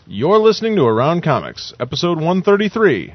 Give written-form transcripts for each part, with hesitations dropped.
You're listening to Around Comics, episode 133.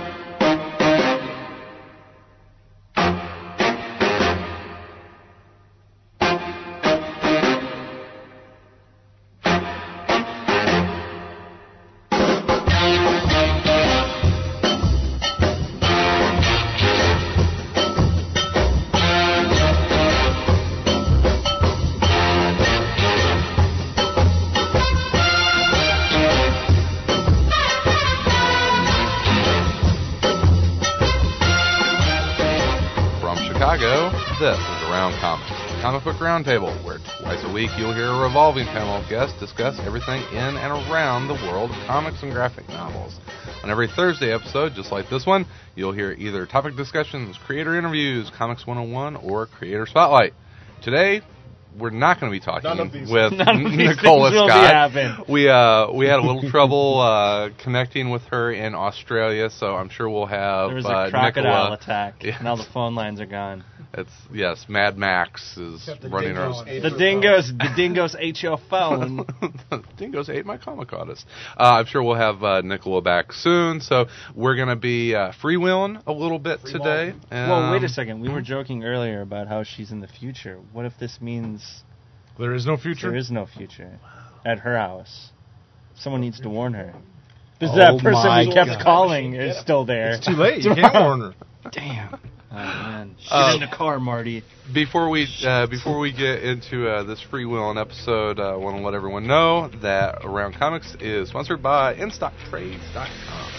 Comic Book Roundtable, where twice a week you'll hear a revolving panel of guests discuss everything in and around the world of comics and graphic novels. On every Thursday episode, just like this one, you'll hear either topic discussions, creator interviews, Comics 101, or Creator Spotlight. Today, we're not going to be talking with Nicola Scott. We had a little trouble connecting with her in Australia, so I'm sure we'll have there was a crocodile attack, and all the phone lines are gone. Yes, Mad Max is running her. The dingoes ate your phone. The dingoes ate my comic artist. I'm sure we'll have Nicola back soon, so we're going to be freewheeling a little bit today. Well, wait a second. We were joking earlier about how she's in the future. What if this means there is no future? There is no future at her house. Someone needs to warn her. Because that person we kept calling is still there. It's too late. You can't warn her. Damn. Oh, man. Get in the car, Marty. Before we get into this freewheeling episode, I want to let everyone know that Around Comics is sponsored by InStockTrades.com.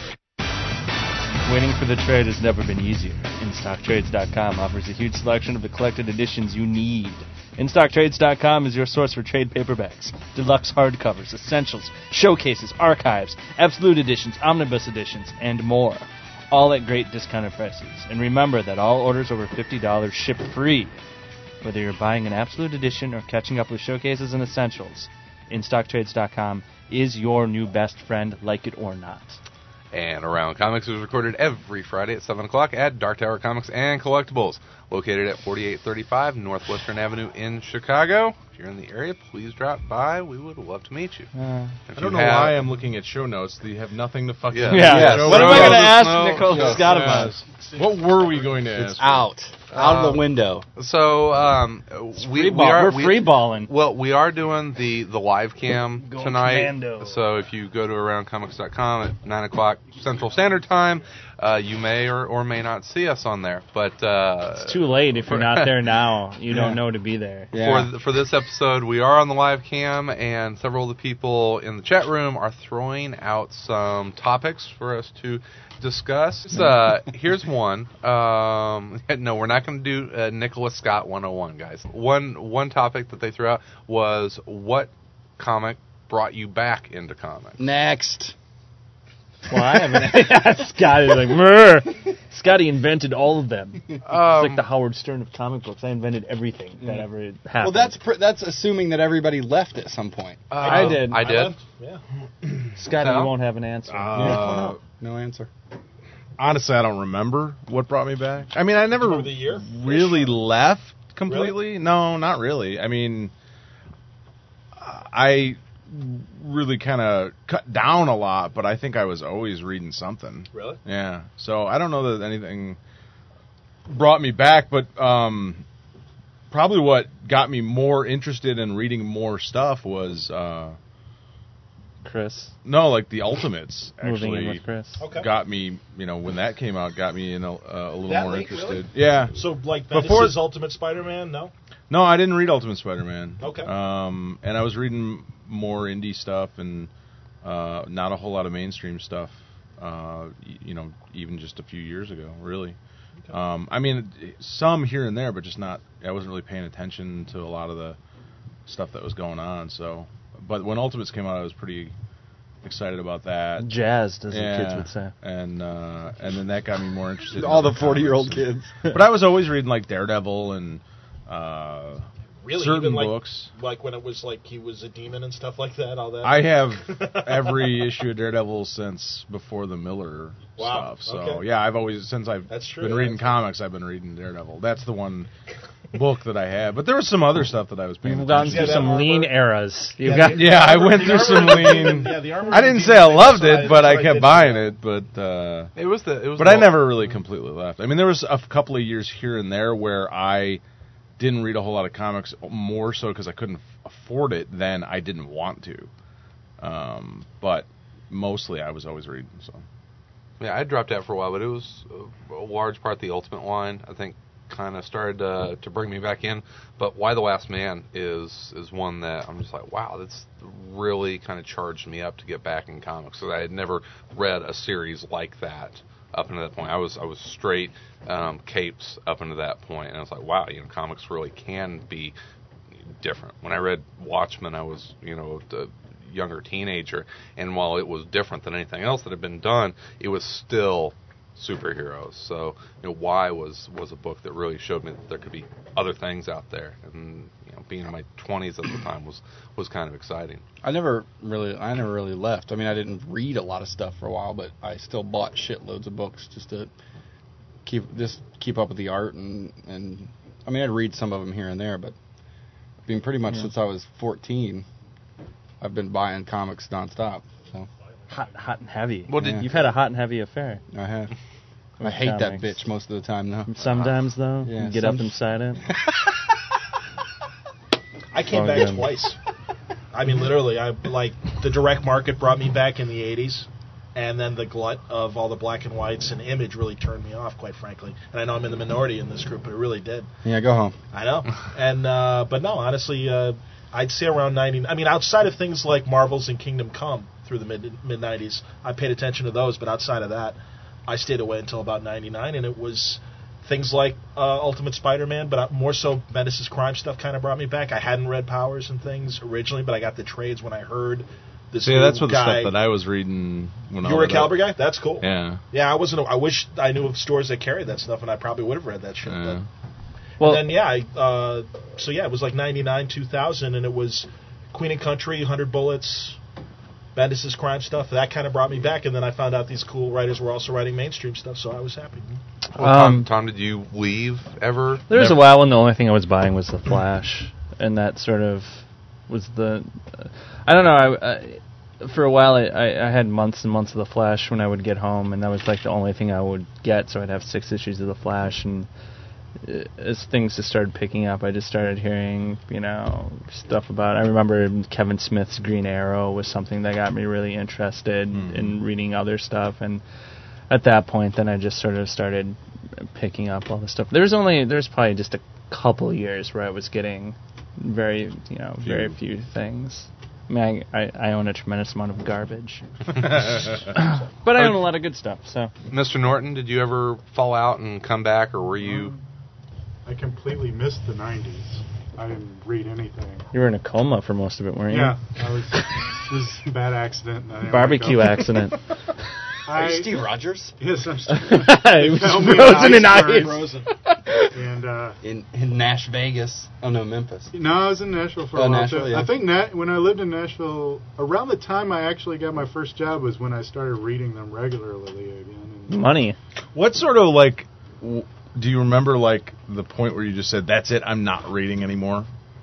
Waiting for the trade has never been easier. InStockTrades.com offers a huge selection of the collected editions you need. InStockTrades.com is your source for trade paperbacks, deluxe hardcovers, essentials, showcases, archives, absolute editions, omnibus editions, and more. All at great discounted prices. And remember that all orders over $50 ship free. Whether you're buying an absolute edition or catching up with showcases and essentials, InStockTrades.com is your new best friend, like it or not. And Around Comics is recorded every Friday at 7 o'clock at Dark Tower Comics and Collectibles, located at 4835 Northwestern Avenue in Chicago. If you're in the area, please drop by. We would love to meet you. I don't know why I'm looking at show notes. They have nothing to fucking do. Yeah. What am I going to ask Nicola Scott about? What were we going to ask? It's out of the window. So we're freeballing. Well, we are doing the live cam tonight. Commando. So if you go to AroundComics.com at 9 o'clock Central Standard Time, you may or may not see us on there. But it's too late if you're not there now. You don't know to be there. Yeah. For this episode, we are on the live cam, and several of the people in the chat room are throwing out some topics for us to discuss. Here's one. No, we're not going to do Nicola Scott 101, guys. One topic that they threw out was what comic brought you back into comics? Next. Well, I haven't. Scotty's like, Murr. Scotty invented all of them. It's like the Howard Stern of comic books. I invented everything that ever happened. Well, that's assuming that everybody left at some point. I did. Yeah. Scotty, you won't have an answer. No answer. Honestly, I don't remember what brought me back. I mean, I never really left completely. Really? No, not really. I mean, I really kind of cut down a lot, but I think I was always reading something. Really? Yeah. So I don't know that anything brought me back, but probably what got me more interested in reading more stuff was Chris. No, like the Ultimates actually Moving in with Chris. got me, when that came out, got me a little that more late, interested. Really? Yeah. So like Bendis' Ultimate Spider-Man, no? No, I didn't read Ultimate Spider-Man. Okay. And I was reading more indie stuff and not a whole lot of mainstream stuff. Even just a few years ago, really. Okay. I mean, some here and there, but just not. I wasn't really paying attention to a lot of the stuff that was going on. So, but when Ultimates came out, I was pretty excited about that. Jazzed, as the kids would say. And then that got me more interested. All the 40-year-old kids. But I was always reading like Daredevil and really certain even books. Like when it was like he was a demon and stuff like that. All that. I have every issue of Daredevil since before the Miller stuff. So yeah, I've always I've been reading comics, I've been reading Daredevil. That's the one book that I had. But there was some other stuff that I was paying You've gone attention through to. some lean eras. You've Yeah, got Yeah, I went through some lean. Yeah, the Armor I didn't Redeemer say I thing, loved that's it, but what I did kept do buying that. it. But It was the. I never really completely left. I mean, there was a couple of years here and there where I didn't read a whole lot of comics, more so because I couldn't afford it than I didn't want to. But mostly I was always reading. So Yeah, I dropped out for a while, but it was a large part of the Ultimate line. I think kind of started to bring me back in. But Why the Last Man is one that I'm just like, wow, that's really kind of charged me up to get back in comics. So I had never read a series like that up until that point. I was straight capes up until that point, and I was like, wow, comics really can be different. When I read Watchmen, I was a younger teenager, and while it was different than anything else that had been done, it was still superheroes. So Why was a book that really showed me that there could be other things out there, and being in my 20s at the time was kind of exciting. I never really left. I mean, I didn't read a lot of stuff for a while, but I still bought shitloads of books just to keep up with the art, and I mean, I'd read some of them here and there, but I mean, pretty much since I was 14, I've been buying comics nonstop. So hot and heavy. Well, You've had a hot and heavy affair. I have. I hate that bitch most of the time, though. Sometimes, though, Yeah, you get up inside it. I came back twice. I mean, literally, the direct market brought me back in the 80s, and then the glut of all the black and whites and Image really turned me off, quite frankly. And I know I'm in the minority in this group, but it really did. Yeah, go home. I know. And but no, honestly, I'd say around 90. I mean, outside of things like Marvels and Kingdom Come through the mid 90s, I paid attention to those. But outside of that, I stayed away until about 99, and it was things like Ultimate Spider-Man, but more so Bendis' crime stuff kind of brought me back. I hadn't read Powers and things originally, but I got the trades when I heard this. yeah, that's what the guy. stuff that I was reading when You were a Caliber guy? That's cool. Yeah. Yeah, I wish I knew of stores that carried that stuff, and I probably would have read that shit. Yeah. But, and then it was like 99, 2000, and it was Queen and Country, 100 Bullets, Bendis' crime stuff. That kind of brought me back, and then I found out these cool writers were also writing mainstream stuff, so I was happy. Well, Tom, did you leave ever? There was a while when the only thing I was buying was The Flash, and that sort of was the... I don't know, for a while I had months and months of The Flash when I would get home, and that was like the only thing I would get, so I'd have 6 issues of The Flash, and as things just started picking up, I just started hearing, stuff about... I remember Kevin Smith's Green Arrow was something that got me really interested in reading other stuff, and at that point, then I just sort of started picking up all the stuff. There's probably just a couple years where I was getting very few things. I mean, I own a tremendous amount of garbage, but I own a lot of good stuff. So, Mr. Norton, did you ever fall out and come back, or were you? I completely missed the 90s. I didn't read anything. You were in a coma for most of it, weren't you? Yeah, it was a bad accident. And I didn't Barbecue wake up. accident. Are you Steve Rogers? Yes, I'm Steve. He was found me frozen in ice. Frozen. And in Nash Vegas. Oh no, Memphis. no, I was in Nashville for a while. Nashville, too. yeah. I think when I lived in Nashville, around the time I actually got my first job was when I started reading them regularly again. And Money. What sort of do you remember the point where you just said, "That's it, I'm not reading anymore"?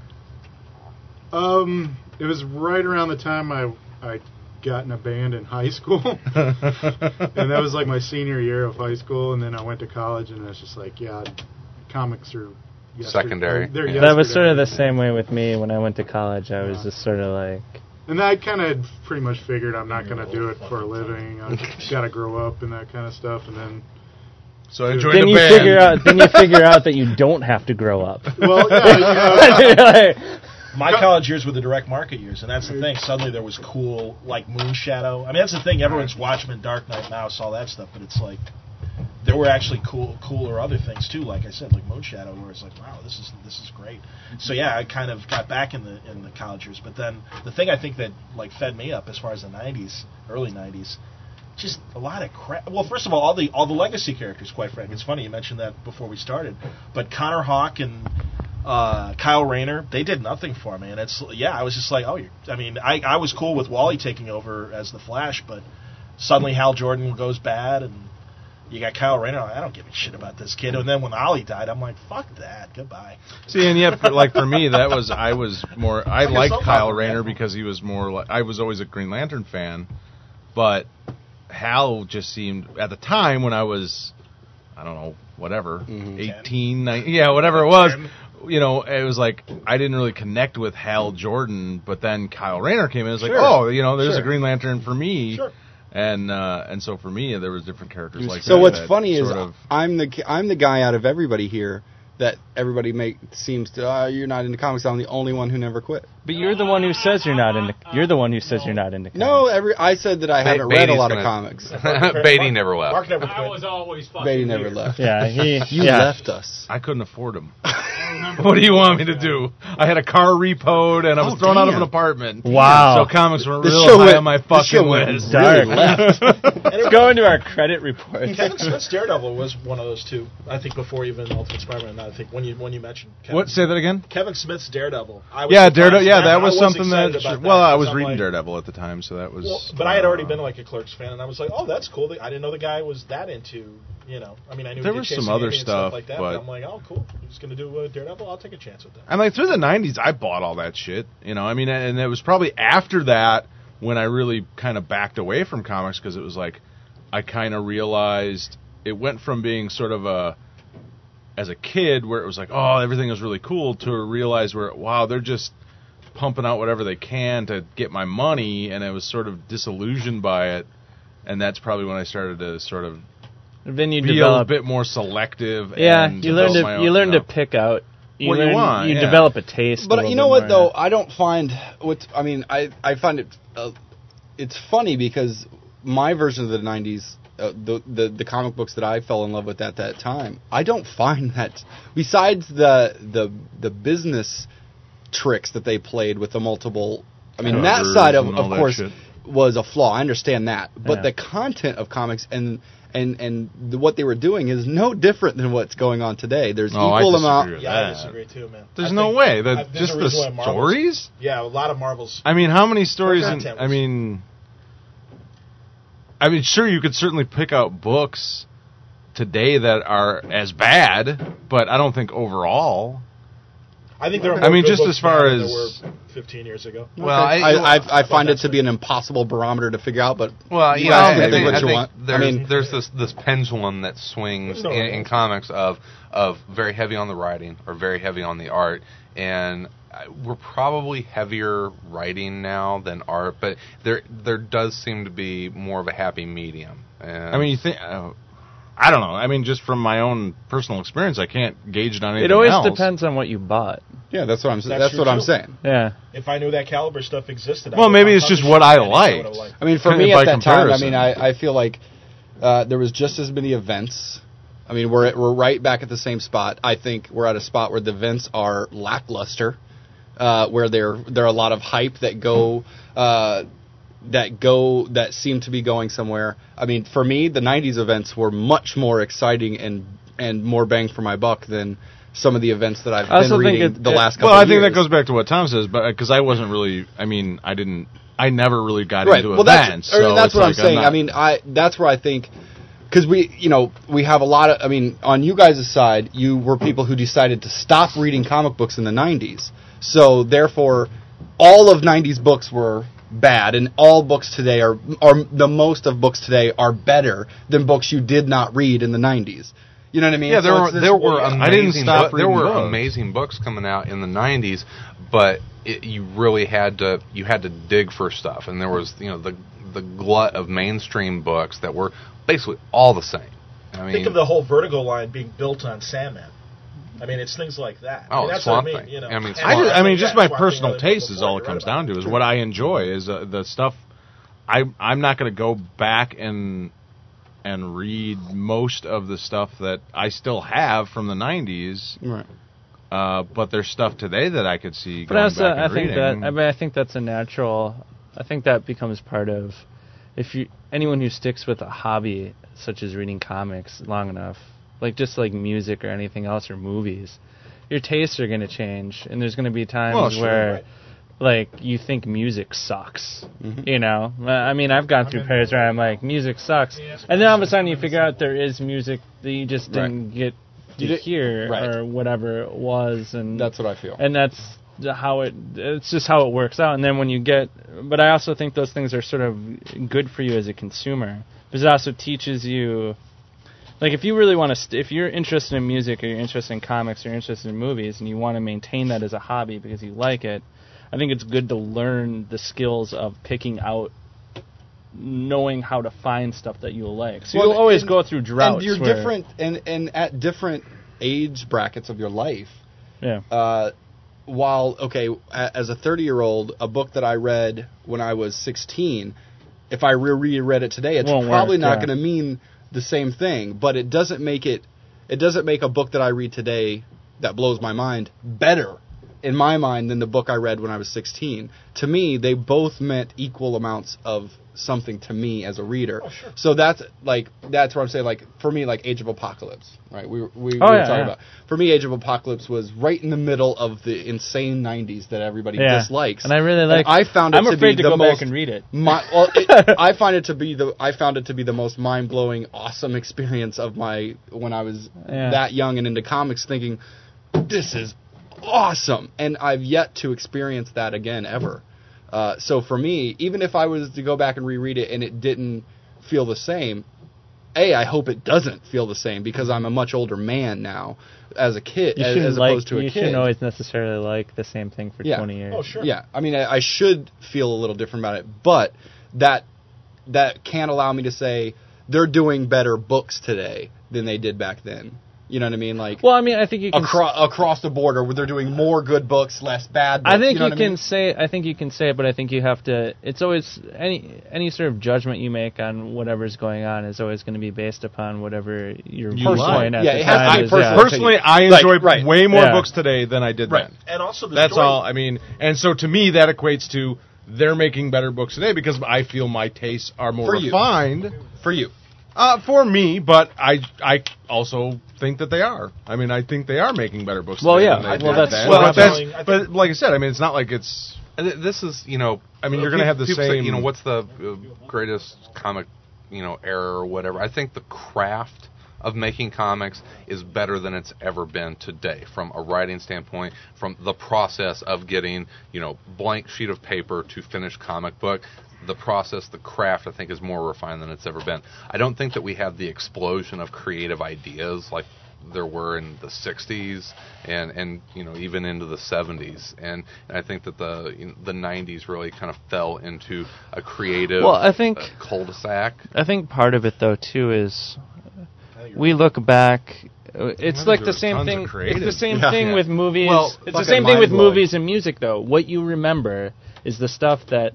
it was right around the time I got in a band in high school, and that was like my senior year of high school. And then I went to college, and I was just like, yeah, comics are Secondary. They're Yeah. That was sort of the yesterday. same way with me when I went to college. I was just sort of like... And I kind of pretty much figured I'm not going to do it for a living. I've got to grow up and that kind of stuff. And then, So I joined Then a you band. figure out that you don't have to grow up. well, yeah, My college years were the direct market years, and that's the thing. Suddenly there was cool, like Moonshadow. I mean, that's the thing. Everyone's Watchmen, Dark Knight, Mouse, all that stuff, but it's like there were actually cooler other things too. Like I said, like Moonshadow, where it's like, wow, this is great. So yeah, I kind of got back in the college years. But then the thing I think that fed me up as far as the '90s, early '90s, just a lot of crap. Well, first of all the legacy characters, quite frankly. It's funny you mentioned that before we started, but Connor Hawke and Kyle Rayner, they did nothing for me, and I was just like, I was cool with Wally taking over as the Flash, but suddenly Hal Jordan goes bad, and You got Kyle Rayner. I don't give a shit about this kid. And then when Ollie died, I'm like, fuck that. Goodbye. See, and yet, for me, I liked soap Kyle opera, Rayner man. because he was more like, I was always a Green Lantern fan, but Hal just seemed, at the time when I was, I don't know, whatever, 18, 19, yeah, whatever it was, you know, it was like, I didn't really connect with Hal Jordan, but then Kyle Rayner came in, it was like, oh, you know, there's a Green Lantern for me. Sure. And so for me, there was different characters like that. So what's that funny is sort of, I'm the guy out of everybody here that everybody seems to you're not into comics. I'm the only one who never quit. But you're the one who says you're not into. You're the one who says you're not into. Comics. No, I said that I haven't read a lot of comics. Beatty never left. Mark never I quit. was always fucking Beatty never weird. left. Yeah, You left us. I couldn't afford them. What do you want me to do? I had a car repoed and I was thrown out of an apartment. Wow. So comics were This real show high went- on my this fucking show went list. Dark. Anyway, Let's go into our credit report. Kevin Smith's Daredevil was one of those two. I think before even Ultimate Spider-Man. I think when you mentioned Kevin. What? Say that again? Kevin Smith's Daredevil. I was Yeah, surprised. Daredevil. Yeah, I that was something excited that. about Well, I was because I'm reading like, Daredevil at the time, so that was. Well, but I had already been like a Clerks fan, and I was like, "Oh, that's cool." I didn't know the guy was that into, you know. I mean, I knew There he did was some Chasing other Amy and stuff, like that, but- I'm like, "Oh, cool. He's going to do Daredevil. I'll take a chance with that." And like through the '90s, I bought all that shit. You know, I mean, and it was probably after that when I really kind of backed away from comics because it was like I kind of realized it went from being sort of as a kid where it was like, oh, everything is really cool, to realize where, wow, they're just pumping out whatever they can to get my money, and I was sort of disillusioned by it, and that's probably when I started to sort of Then you be a develop. bit more selective. Yeah, and you learn develop my to own, learn know. to pick out. You What you learn, want, You yeah. develop a taste. a But little you know bit what more, though? I don't find I find it it's funny because my version of the '90s, the comic books that I fell in love with at that time, I don't find that, besides the business tricks that they played with the multiple. I mean, that Covers side of and all that course shit. was a flaw. I understand that, but Yeah. the content of comics and what they were doing is no different than what's going on today. There's Oh, I equal disagree amount. with Yeah, I that. disagree too, man. There's I no think- way. there's Just a the reason why Marvel's- stories? Yeah, a lot of Marvels. I mean, how many stories? content I was- mean, sure, you could certainly pick out books today that are as bad, but I don't think overall. I think there are I more mean, good just books as far now than as- there were 15 years ago. Well, I find it to be an impossible barometer to figure out, but Well, you yeah, guys I can think, what I you think want. there's, I mean, there's this pendulum that swings There's no in right comics of very heavy on the writing or very heavy on the art, and we're probably heavier writing now than art, but there does seem to be more of a happy medium. And I mean, you think? I don't know. I mean, just from my own personal experience, I can't gauge it on anything It always else. depends on what you bought. yeah, that's what I'm. That's That's true, what I'm too. saying. Yeah. If I knew that caliber stuff existed, Well, maybe it's just what I liked. I mean, for Kind me of at by that time, I comparison. mean, I feel like there was just as many events. I mean, we're right back at the same spot. I think we're at a spot where the events are lackluster, where there are a lot of hype that that seem to be going somewhere. I mean, for me, the '90s events were much more exciting and more bang for my buck than some of the events that I've I also been think reading it- the it- last couple Well, I of think years. that goes back to what Tom says, but because I wasn't really. I mean, I never really got Right. into Well, events. that's so that's it's what I'm like saying. not- I mean, that's where I think, because we have a lot of. I mean, on you guys' side, you were people who decided to stop reading comic books in the '90s. So therefore, all of '90s books were bad, and all books today are the most of books today are better than books you did not read in the '90s. You know what I mean? yeah, there So were it's this- there were yeah. amazing I didn't stop there reading were books. amazing books coming out in the '90s, but you really had to dig for stuff, and there was the glut of mainstream books that were basically all the same. I mean, Think of the whole Vertigo line being built on Sandman. I mean, it's things like that. Oh, I mean, that's Swamp what I mean. Thing. You know, I mean, I mean, just my Swamp Thing, personal other taste people is all it read comes about down to. Is what I enjoy is the stuff. I'm not going to go back and read most of the stuff that I still have from the '90s. Right. But there's stuff today that I could see But going also, back and I think reading. I think that's a natural. I think that becomes part of anyone who sticks with a hobby such as reading comics long enough, like just like music or anything else or movies, your tastes are going to change, and there's going to be times Well, sure, where right. like you think music sucks. Mhm. You know, I mean, I've gone through periods where I'm like, music sucks, and then all of a sudden you figure out there is music that you just didn't get to hear or whatever it was, and That's what I feel. and that's it's just how it works out. And then when you get, but I also think those things are sort of good for you as a consumer, because it also teaches you, like if you really want to, if you're interested in music or you're interested in comics or you're interested in movies and you want to maintain that as a hobby because you like it, I think it's good to learn the skills of picking out, knowing how to find stuff that you'll like. So you'll always go through droughts. And you're different, and at different age brackets of your life. Yeah. While, okay, as a 30-year-old, a book that I read when I was 16, if I reread it today, it's probably not going to mean the same thing. But it doesn't make it doesn't make a book that I read today that blows my mind better in my mind than the book I read when I was 16. To me, they both meant equal amounts of something to me as a reader. Oh, sure. So that's what I'm saying. Like for me, like Age of Apocalypse, right? We were talking about. For me, Age of Apocalypse was right in the middle of the insane '90s that everybody dislikes, and I really like. I found it I'm to afraid be to the go most, back and read it. I found it to be the most mind blowing, awesome experience of when I was that young and into comics, thinking this is awesome, and I've yet to experience that again ever. So for me, even if I was to go back and reread it and it didn't feel the same, I hope it doesn't feel the same because I'm a much older man now as a kid, as opposed to a kid. You shouldn't always necessarily like the same thing for 20 years. Oh, sure. Yeah, I mean, I should feel a little different about it, but that can't allow me to say they're doing better books today than they did back then. You know what I mean? Like, well, I mean, I think you can across the border where they're doing more good books, less bad books. I think you can say. I think you can say it, but I think you have to. It's always any sort of judgment you make on whatever's going on is always going to be based upon whatever your viewpoint at the time is. Personally, I enjoy way more books today than I did then. And also, that's all. I mean, and so to me, that equates to they're making better books today because I feel my tastes are more refined. For you. For me, but I also think that they are. I mean, I think they are making better books. Well, today yeah. Well, but like I said, I mean, it's not like it's. This is, I mean, you're going to have the same. Say, what's the greatest comic, era or whatever? I think the craft of making comics is better than it's ever been today, from a writing standpoint, from the process of getting, blank sheet of paper to finished comic book. The process, the craft, I think, is more refined than it's ever been. I don't think that we have the explosion of creative ideas like there were in the 60s and even into the 70s. And I think that the 90s really kind of fell into a creative cul-de-sac. I think part of it, though, too, is we look back. It's like the same thing. It's the same thing with movies. Well, it's the same thing with movies and music, though. What you remember is the stuff that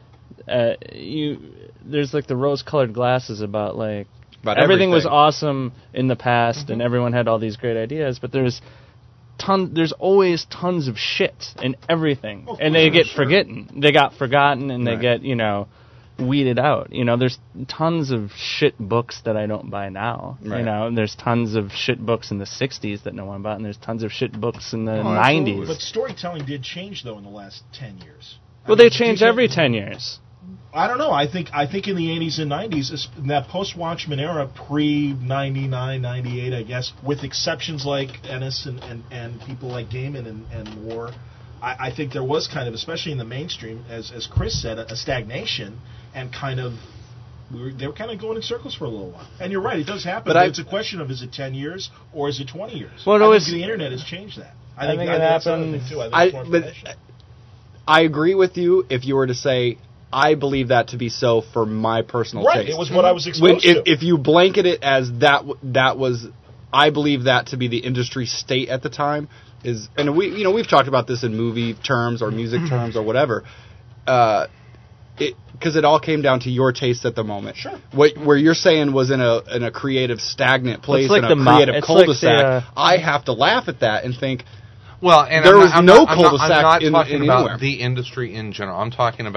there's like the rose-colored glasses about everything was awesome in the past and everyone had all these great ideas, but there's always tons of shit in everything, and they get forgotten. They got forgotten, and they get weeded out. There's tons of shit books that I don't buy now. Right. And there's tons of shit books in the 60s that no one bought, and there's tons of shit books in the 90s. But storytelling did change though in the last 10 years. Well, they change every 10 years. I don't know. I think in the 80s and 90s, in that post-Watchmen era, pre-99, 98, I guess, with exceptions like Ennis and people like Gaiman and Moore, I think there was kind of, especially in the mainstream, as Chris said, a stagnation, and kind of they were kind of going in circles for a little while. And you're right, it does happen. But it's a question of, is it 10 years or is it 20 years? Well, I think the internet has changed that. I think it happens. Too. I think but I agree with you if you were to say, I believe that to be so for my personal taste. Right, it was what I was exposed to. If you blanket it as that was, I believe that to be the industry state at the time is, and we've talked about this in movie terms or music terms or whatever, because it all came down to your taste at the moment. Sure. Where you're saying was in a creative stagnant place, like in a creative cul-de-sac. I have to laugh at that and think. Well, and there was no cul-de-sac I'm not talking in about anywhere. the industry in general. I'm talking about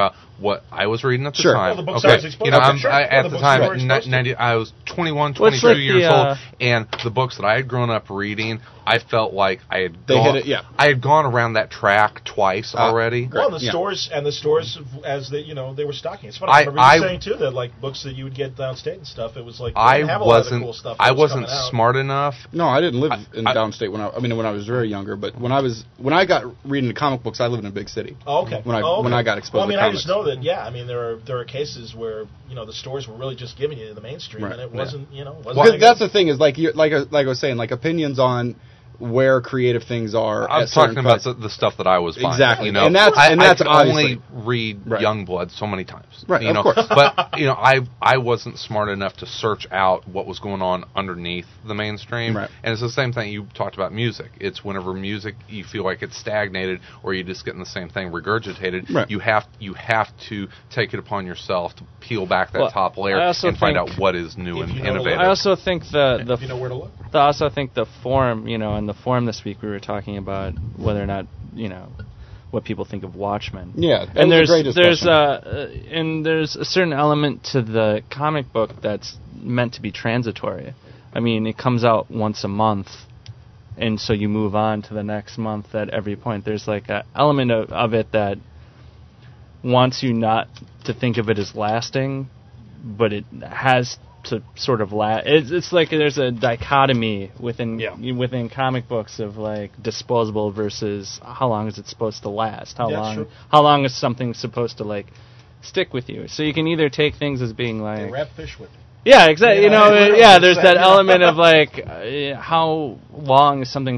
what I was reading at the Sure. time. Well, the books I was exposed you know, to. Sure. at Well, the the books time, you were exposed to. 90, I was 21, What's 22 like years the, old, and the books that I had grown up reading, I felt like I had They gone, hit it, yeah. I had gone around that track twice already. Well, the Yeah. stores as they they were stocking. It's funny. I- I remember you saying too that like books that you would get downstate and stuff. It was like they didn't have a lot of the cool stuff. that I was wasn't coming out. smart enough. No, I didn't live in I- downstate when I was very younger. But when I got reading the comic books, I lived in a big city. Oh, okay. When I got exposed Well, I mean, to I just comics. know that. Yeah, I mean, there are cases where the stores were really just giving you the mainstream, Right. and it wasn't wasn't. Because that that's good. the thing is like I was saying, like opinions on where creative things are. I'm at certain talking about price. the stuff that I was buying. Exactly. You know, And that's- I, and that's I could obviously- only read Right. Youngblood so many times. Right, You of know, course. But I wasn't smart enough to search out what was going on underneath the mainstream. Right. And it's the same thing you talked about music. It's whenever music you feel like it's stagnated or you're just getting the same thing regurgitated. Right. You have to take it upon yourself to peel back that Well, top layer I also and find think- out what is new If and you know the innovative. I also think the You know where to look. I also think the form, in the forum this week we were talking about whether or not, what people think of Watchmen. Yeah, that And was a great there's discussion. there's a certain element to the comic book that's meant to be transitory. I mean, it comes out once a month, and so you move on to the next month at every point. There's like an element of it that wants you not to think of it as lasting, but it has to sort of last. It's like there's a dichotomy within comic books of like disposable versus how long is it supposed to last? Yeah, sure. How long is something supposed to like stick with you? So you can either take things as being They like wrap fish with it. yeah, exactly. Yeah, There's exactly. that element of like how long is something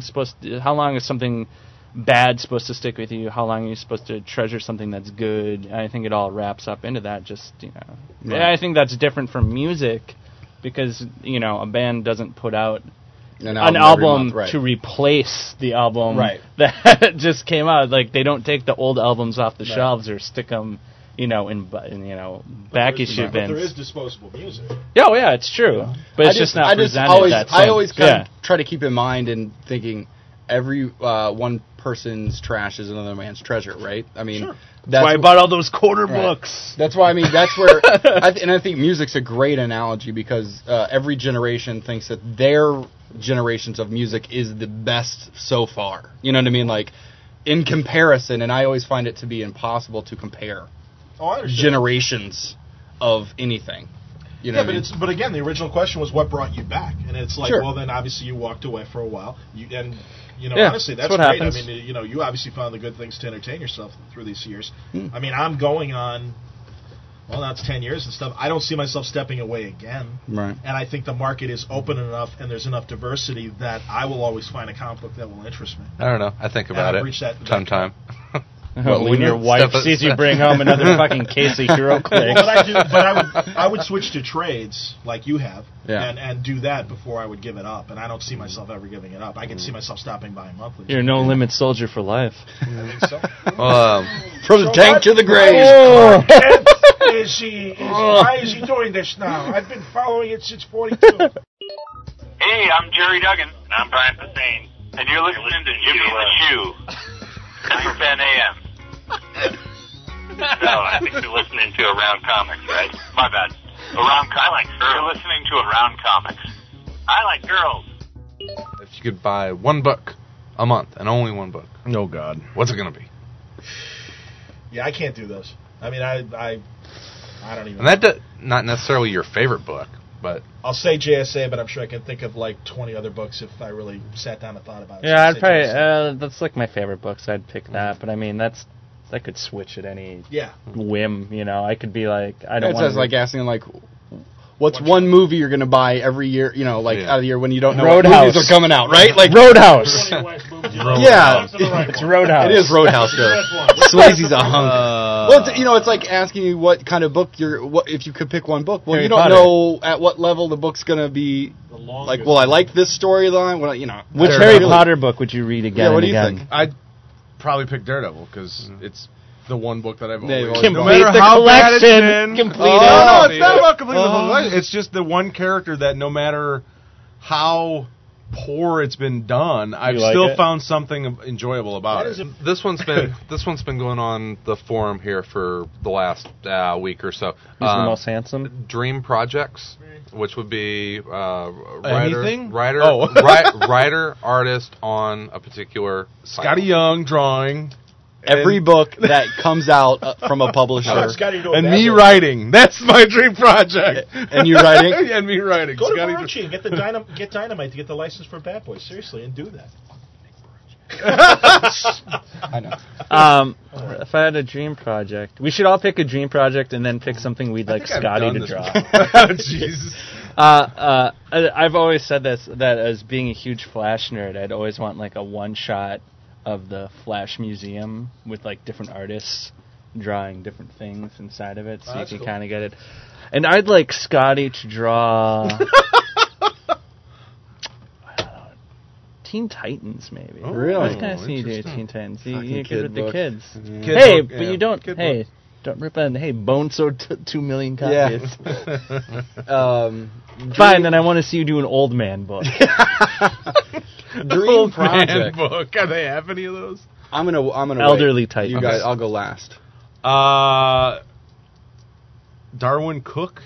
bad supposed to stick with you? How long are you supposed to treasure something that's good? And I think it all wraps up into that. Right. I think that's different from music because a band doesn't put out an every album month, right. to replace the album Right. that just came out. Like they don't take the old albums off the Right. shelves or stick them. In back issue But there bins. is disposable music. Yeah, oh, yeah, it's true, but it's just not presented that I always sense. kind of try to keep in mind and thinking every one person's trash is another man's treasure, right? I mean, Sure. That's why I bought all those quarter Right. books. That's why that's where I think music's a great analogy because every generation thinks that their generations of music is the best so far. You know what I mean? Like in comparison, and I always find it to be impossible to compare Oh, I understand. generations of anything. You know Yeah, what I mean? but again, the original question was what brought you back, and it's like, Sure. well, then obviously you walked away for a while, Yeah, honestly, that's that's what great. happens. I mean, you obviously found the good things to entertain yourself through these years. Hmm. I mean, I'm going on, well, now it's 10 years and stuff. I don't see myself stepping away again, Right. and I think the market is open enough and there's enough diversity that I will always find a comic book that will interest me. I don't know. I think about I've it reached that- sometime. when your wife sees you bring home another fucking case of Hero Clicks. But I would switch to trades like you have, Yeah. and do that before I would give it up. And I don't see myself ever giving it up. I can see myself stopping by monthly. You're a no limit soldier for life. I think so. From the tank to the grave. Why is he doing this now? I've been following it since 42. Hey, I'm Jerry Duggan. And I'm Brian Posehn. And you're listening to Jimmy the Shoe. Super Fan AM. No, I think you're listening to Around Comics, right? My bad. Around Comics. You're listening to Around Comics. I like girls. If you could buy one book a month and only one book, Oh God. what's it going to be? Yeah, I can't do those. I mean, I don't even. And that not necessarily your favorite book, but I'll say JSA, but I'm sure I can think of like 20 other books if I really sat down and thought about it. Yeah, So I'd say probably JSA. that's like my favorite books. I'd pick that, but I mean that could switch at any Yeah. whim. I could be like I don't It's want just like asking what's one movie you're going to buy every year, out of the year when you don't know what Roadhouse. movies are coming out, right? Like Roadhouse. Yeah. It's Roadhouse. It is Roadhouse, though. Swayze's a hunk. Well, it's like asking you what kind of book if you could pick one book. Well, Harry you don't Potter. know at what level the book's going to be. Like, well, I like this storyline. Well, Which Harry Potter book would you read again Yeah, what and do you again? think? I'd probably pick Daredevil because it's the one book that I've Yeah, always. Complete No matter the how bad it's collection. been. Complete Oh, it. no, it's not about completing the book. It's just the one character that no matter how poor it's been done, I've like still it? found something enjoyable about it. This one's been going on the forum here for the last week or so. Who's the most handsome? Dream projects, which would be writer, Anything? writer, Oh. writer, artist on a particular Scotty title. Young drawing. Every and- book that comes out from a publisher. I want Scotty to do a And bad me boy. writing. That's my dream project. And you writing? And me writing. Go to Scotty Marucci and get Dynamite to get the license for Bad Boys. Seriously, and do that. I know. If I had a dream project, we should all pick a dream project and then pick something we'd like think I've Scotty done to this draw. before. Jesus. I've always said this, that as being a huge Flash nerd, I'd always want like a one shot of the Flash Museum with like different artists drawing different things inside of it, so you that's can cool. kind of get it. And I'd like Scotty to draw I don't know, Teen Titans, maybe. Oh, Really? I was kind of see you do interesting. Teen Titans. Fucking You're kid good with the book. kids. Kid Hey, book, but yeah. you don't. Kid Hey, book. don't rip on. Hey, Bone sold 2 million Yeah. copies. Fine, then I want to see you do an old man book. Dream Old man project. book. Do they have any of those? I'm gonna Elderly wait. Titans. You guys, I'll go last. Darwin Cook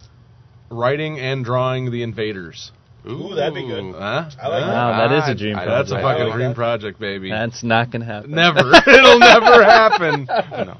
writing and drawing The Invaders. Ooh, that'd be good. Huh? I like Wow, that is a dream That's a project. fucking I like dream that. project, baby. That's not gonna happen. Never. It'll never happen. No.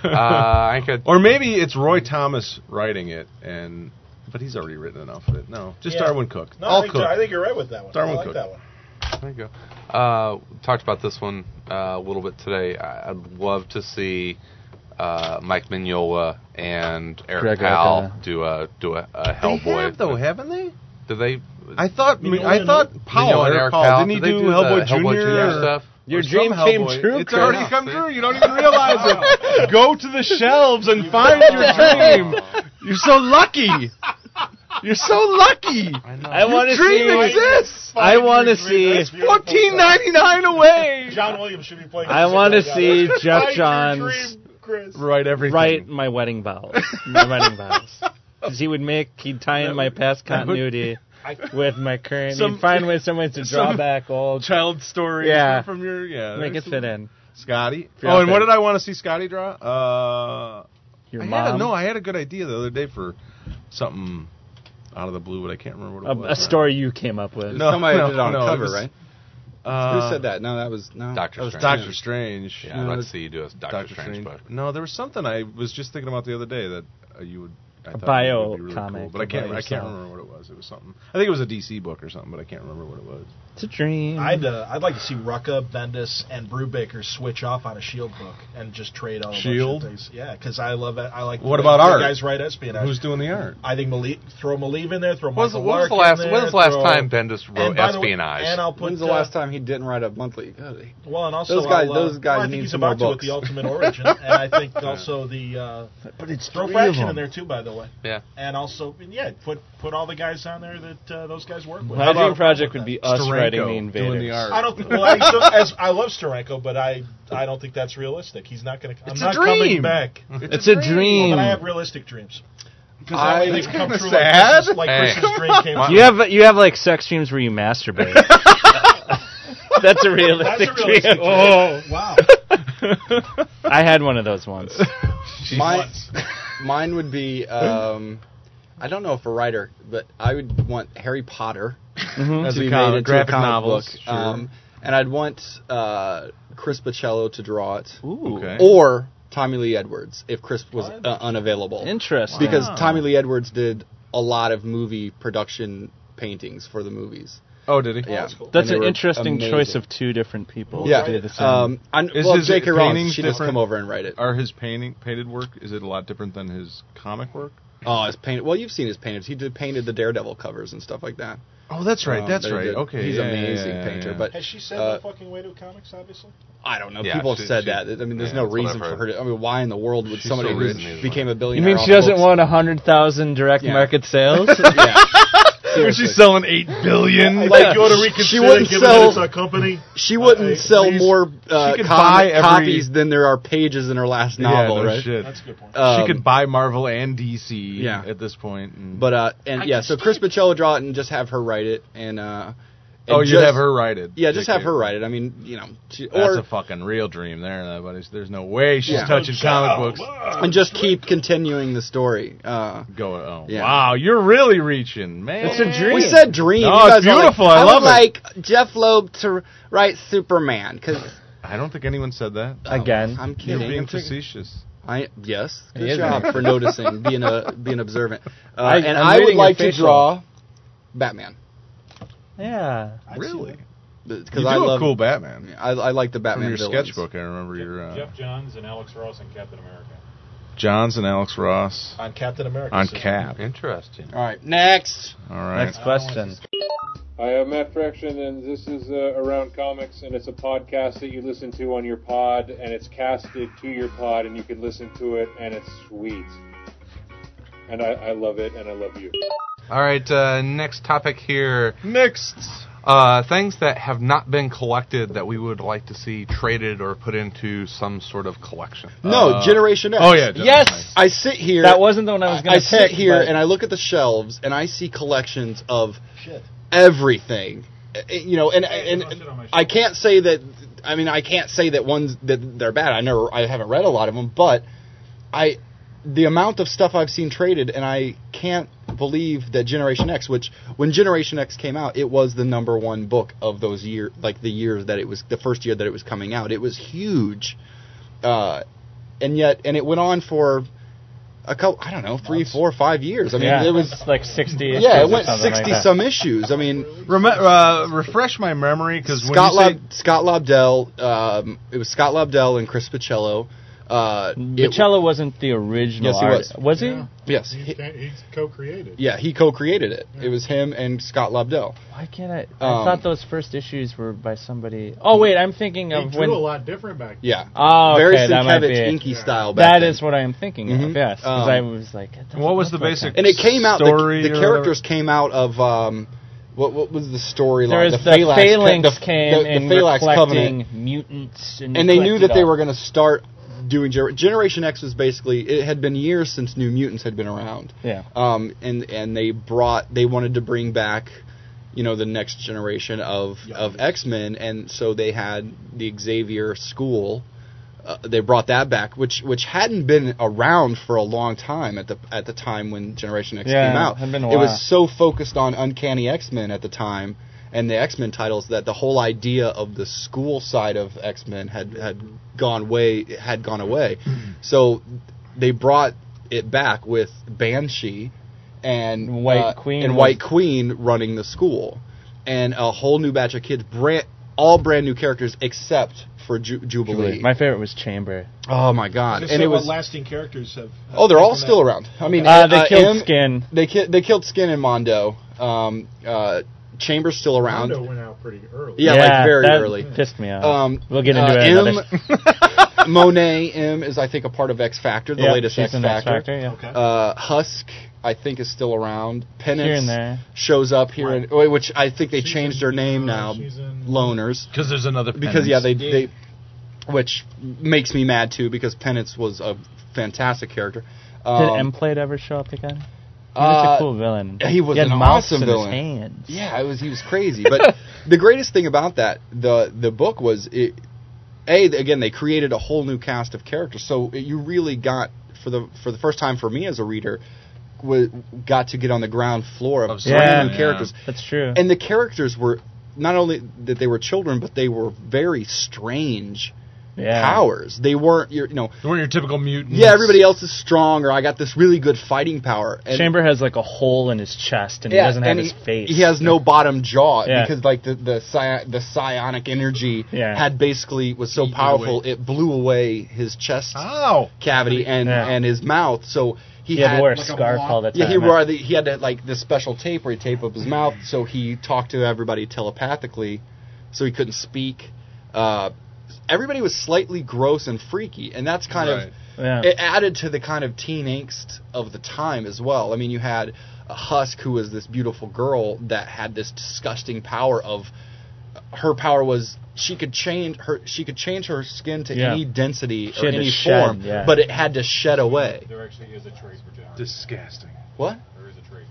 I could. Or maybe it's Roy Thomas writing it, but he's already written enough of it. No, just Yeah. Darwin Cook. No, All I Cook. think you're right with that one. Darwin I like Cook. that one. There you go. Talked about this one a little bit today. I'd love to see Mike Mignola and Eric Greg Powell Rucka. do a They Hellboy. have, though, haven't they? Did they? I thought Mignola Powell, and Eric Powell, didn't he did they do the Hellboy Hellboy Jr. Jr. stuff? Your Or dream some came Hellboy. true, It's Chris. already come true. You don't even realize it. Go to the shelves and find your dream. You're so lucky. You're so lucky. I want to Dream see. exists. I want to see. $14.99 away. John Williams should be playing. I want to see Jeff Find your Johns dream, Chris. Write everything. write my wedding vows. Because he'd tie in my past continuity with my current. He'd find some ways to draw back old. child stories. Yeah. From your Make it fit in. Scotty. Yeah, Oh, and what fit. did I want to see Scotty draw? Your I mom. had a good idea the other day for something out of the blue, but I can't remember what it A was. story you came up with. No, Somebody did it on no, a cover, it was- right? Uh, Who said that? No, that was no. Doctor That was Strange. Doctor Strange. Yeah, let's see you do a Doctor Strange Strange. book. No, there was something I was just thinking about the other day that you would. I thought bio would be really comic cool, but I can't. about I can't yourself. remember what it was. It was something. I think it was a DC book or something, but I can't remember what it was. It's a dream. I'd like to see Rucka, Bendis, and Brubaker switch off on a Shield book and just trade all Shield? a bunch of things. Yeah, because I love it. I like. What the about way art? Guys write espionage. Who's doing the art? I think throw Malieve in there. Throw When's Michael the Lark last? in there, When's the last throw- time Bendis wrote and by the way- espionage? and I'll put. When's the last time he didn't write a monthly? God, Well, and also Those guys- I'll, those guys well, I think need he's some about more to with books. the Ultimate Origin, and I think also the but it's throw three of Fraction in them. there too. By the way, Yeah. and also put all the guys on there that those guys work with. My How dream about- project would be us Steranko writing the doing Invaders. the art. I don't. Well, I love Steranko, but I don't think that's realistic. He's not going to. I'm It's not a dream. coming back. It's a dream. But I have realistic dreams. Because I- that way they It's can come kinda true sad. like Hey. Chris's dream came true. You have like sex dreams where you masturbate. That's a realistic That's a realistic dream. dream. Oh, Wow. I had one of those once. Mine would be I don't know if a writer, but I would want Harry Potter As to a be comic, made into graphic a comic novels, book, sure. and I'd want Chris Bachalo to draw it, Ooh, Okay. or Tommy Lee Edwards if Chris was unavailable. interesting. Because Wow. Tommy Lee Edwards did a lot of movie production paintings for the movies. Oh, did he? Yeah, that's cool. That's And they an were interesting amazing. choice of two different people. Yeah, to do the same. Is well, his J.K. Rowling, paintings she just different? come over and write it. Are his painted work? Is it a lot different than his comic work? Oh, his painted. Well, you've seen his paintings. He painted the Daredevil covers and stuff like that. Oh, that's right. That's they right. did- Okay, he's yeah, an amazing yeah, painter. yeah. But Has she said no fucking way to comics? Obviously. I don't know. Yeah, People have she- said she- that. I mean, there's yeah, no that's what reason I've for heard. her to. I mean, why in the world would She's somebody so who rich and needs became a You billionaire? mean off she doesn't books- want 100,000 direct Yeah. market sales? Yeah. Seriously. She's selling 8 billion. Like, you want to reconsider She wouldn't given sell- that it's our company? She wouldn't sell please. more She could buy every- copies than there are pages in her last novel, yeah, no right? shit. That's a good point. She could buy Marvel and DC Yeah. at this point. And But Chris Bachalo draw it and just have her write it, and And you'd have her write it. Yeah, just have JK. her write it. I mean, That's a fucking real dream there, buddy. There's no way she's touching comic books. and just keep continuing the story. Yeah. Wow, you're really reaching, man. It's a dream. We said dream. No, You guys it's are beautiful. Like, I love would it. like Jeff Loeb to write Superman because I don't think anyone said that. Again. I'm You're kidding. being I'm kidding. facetious. Yes. He Good is job being- for noticing, being observant. I'm I would reading like your to draw Batman Yeah. Really? because You do I love a cool Batman. I like the From Batman your villains. sketchbook, I remember your Jeff Johns and Alex Ross and Captain America. Johns and Alex Ross On Captain America. on so- Cap. Interesting. All right, next. All right. Next question. Hi, I'm Matt Fraction, and this is Around Comics, and it's a podcast that you listen to on your pod, and it's casted to your pod, and you can listen to it, and it's sweet. And I love it, and I love you. All right, next topic here. Next. Things that have not been collected that we would like to see traded or put into some sort of collection. No, Generation X. Oh yeah. Yes! I sit here. That wasn't the one I was going I to pick. sit here but- and I look at the shelves and I see collections of Shit. everything. And I can't say that. I mean, I can't say that ones that they're bad. I haven't read a lot of them, but the amount of stuff I've seen traded, and I can't believe that Generation X, which when Generation X came out, it was the number one book of those years, like the year that it was, the first year that it was coming out. It was huge, and it went on for a couple, I don't know, 3, 4, 5 years. I mean, yeah, it was like 60 issues. yeah, it or went something 60 like that. some issues. I mean, Refresh my memory because Scott Lobdell. It was Scott Lobdell and Chris Pacello. Pacello wasn't the original Yes, he artist. was. Was he? Yeah. Yes, He's co-created. yeah, he co-created it. It was him and Scott Lobdell. Why can't I? Um, I thought those first issues were by somebody. Oh wait, I'm thinking He of drew when. a lot different back then. Yeah, Oh, very okay, that might be Sienkiewicz, it. inky style. Back That then. is what I am thinking Mhm. of. Yes, because I Um, was like, it doesn't What was the look like basic? that. And it came out. Story The or characters came out of what was the storyline? There was the Phalanx came and the were Phalanx collecting Covenant, mutants, and they knew collected that they all- were going to start doing Generation X. Was basically, it had been years since New Mutants had been around. Yeah. And they wanted to bring back, the next generation of X-Men, and so they had the Xavier School. They brought that back, which hadn't been around for a long time at the time when Generation X Yeah, came out. it had been a It was while. so focused on Uncanny X-Men at the time and the X-Men titles that the whole idea of the school side of X-Men had gone away. So they brought it back with Banshee and White Queen and was- White Queen running the school, and a whole new batch of kids, all brand new characters except for Jubilee. My favorite was Chamber. Oh my god! And And it was lasting characters have. oh, they're all still around. I mean, They killed M- Skin. They killed Skin and Mondo. Chamber's still around. Mondo went out pretty early. Yeah, like very that early. Pissed me off. Um, We'll get into it. another- Monet M is I think a part of X Factor, the Yep, latest she's X in Factor. Yeah. Okay. Husk I think is still around. Penance Here and there. shows up here, which I think they She's changed in- their name now. she's in- Loners. Because there's another. Because yeah, they which makes me mad too because Penance was a fantastic character. Did M-Plate ever show up again? He was a cool villain. He was had an mouths awesome in villain. His hands. Yeah, he was crazy. But the greatest thing about that the book was again they created a whole new cast of characters. So you really got for the first time for me as a reader got to get on the ground floor of brand new characters. That's true. And the characters were not only that they were children, but they were very strange powers. They weren't They weren't your typical mutants. Yeah, everybody else is strong, or I got this really good fighting power. And Chamber has like a hole in his chest, and he doesn't have his face. He has no bottom jaw Yeah. because like the psionic energy had basically was so Eaten powerful away. it blew away his chest Ow! cavity and his mouth. So he had to wear a like a scarf block. all the time. yeah, he had to, like this special tape where he taped up his mouth, so he talked to everybody telepathically, so he couldn't speak. Everybody was slightly gross and freaky, and that's kind of it added to the kind of teen angst of the time as well. I mean, you had a Husk who was this beautiful girl that had this disgusting power of her power was she could change her skin to any density or any form, but it had to shed away. There actually is a trait for generation. Disgusting. What? There is a trait for generation.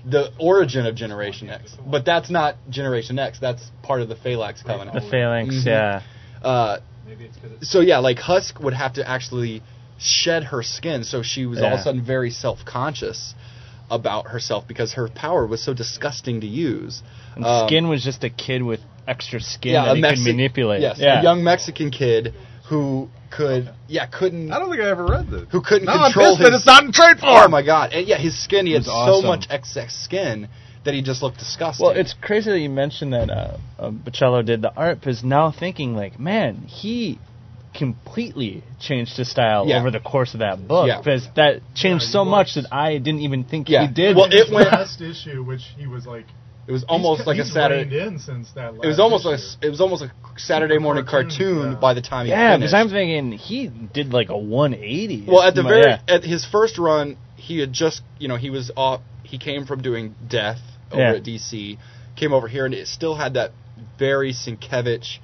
the origin of Generation X. But that's not Generation X. That's part of the Phalanx Covenant. The Phalanx, Mhm. yeah. So yeah, like Husk would have to actually shed her skin, so she was all of a sudden very self-conscious about herself because her power was so disgusting to use. And Skin was just a kid with extra skin yeah, that he could manipulate. Yes, yeah. a young Mexican kid who couldn't. I don't think I ever read this. Who couldn't No, control I'm pissed that his. it's not in trade form. Oh my god! And yeah, his skin. He had It's so awesome. much excess skin that he just looked disgusting. Well, it's crazy that you mentioned that Bocello did the art, because now thinking like, man, he completely changed his style over the course of that book, because that changed so much that I didn't even think he did. Well, it went last issue, which he was like. It was almost like a Saturday. In since that last it was almost issue. like it was almost a Saturday morning cartoon by the time he yeah, finished. because I'm thinking he did like a 180. Well, at the at his first run, he had just he was off. He came from doing Death over at DC, came over here, and it still had that very Sienkiewicz.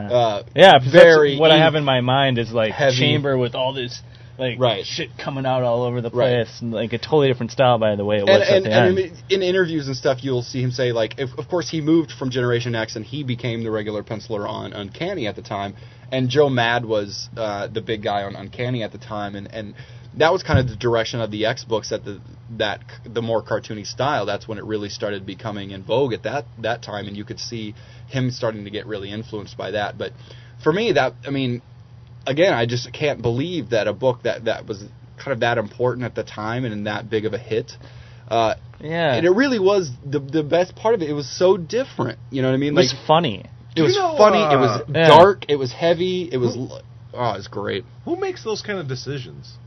Very. What I have in my mind is like heavy. Chamber with all this shit coming out all over the place, and like a totally different style by the way it was at the end. In interviews and stuff, you'll see him say like, of course, he moved from Generation X and he became the regular penciler on Uncanny at the time, and Joe Mad was the big guy on Uncanny at the time, and that was kind of the direction of the X books at the more cartoony style. That's when it really started becoming in vogue at that time, and you could see him starting to get really influenced by that. But for me, again, I just can't believe that a book that was kind of that important at the time and that big of a hit. And it really was the best part of it. It was so different. You know what I mean? It was funny. It was funny. It was dark. It was heavy. It was it was great. Who makes those kind of decisions?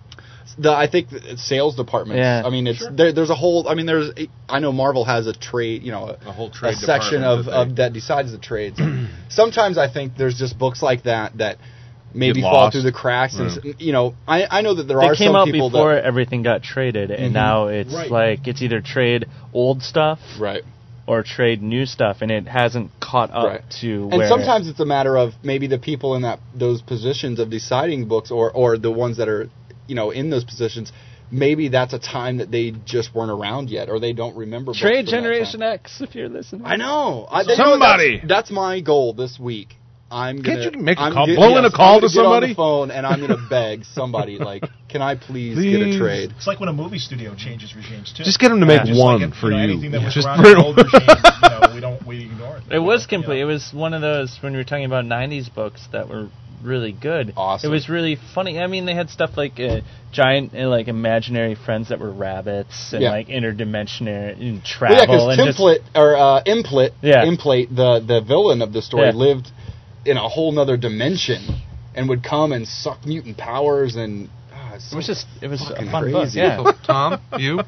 I think the sales departments. Yeah. I mean, it's there's a whole. I mean, I know Marvel has a trade. A whole trade section of that decides the trades. Sometimes I think there's just books like that maybe fall through the cracks, and I know that there are some people that came out before everything got traded, and now it's like it's either trade old stuff, or trade new stuff, and it hasn't caught up to. And sometimes it's a matter of maybe the people in those positions of deciding books, or the ones that are in those positions. Maybe that's a time that they just weren't around yet, or they don't remember. Trade Generation X, if you're listening. I know. Somebody. That's my goal this week. Can't you make a call? Blow in a call to somebody? I'm get on the phone and I'm going to beg somebody, like, can I please get a trade? It's like when a movie studio changes regimes too. Just get them to make one like for you. Anything that was Just around in the old regime, we ignore it. It was complete. It was one of those when we were talking about '90s books that were really good. Awesome. It was really funny. I mean, they had stuff like giant, like imaginary friends that were rabbits, and like interdimensional and travel. Well, yeah, because Implet, the villain of the story, lived in a whole nother dimension and would come and suck mutant powers, and it was a fun crazy. book. Yeah. Tom, you?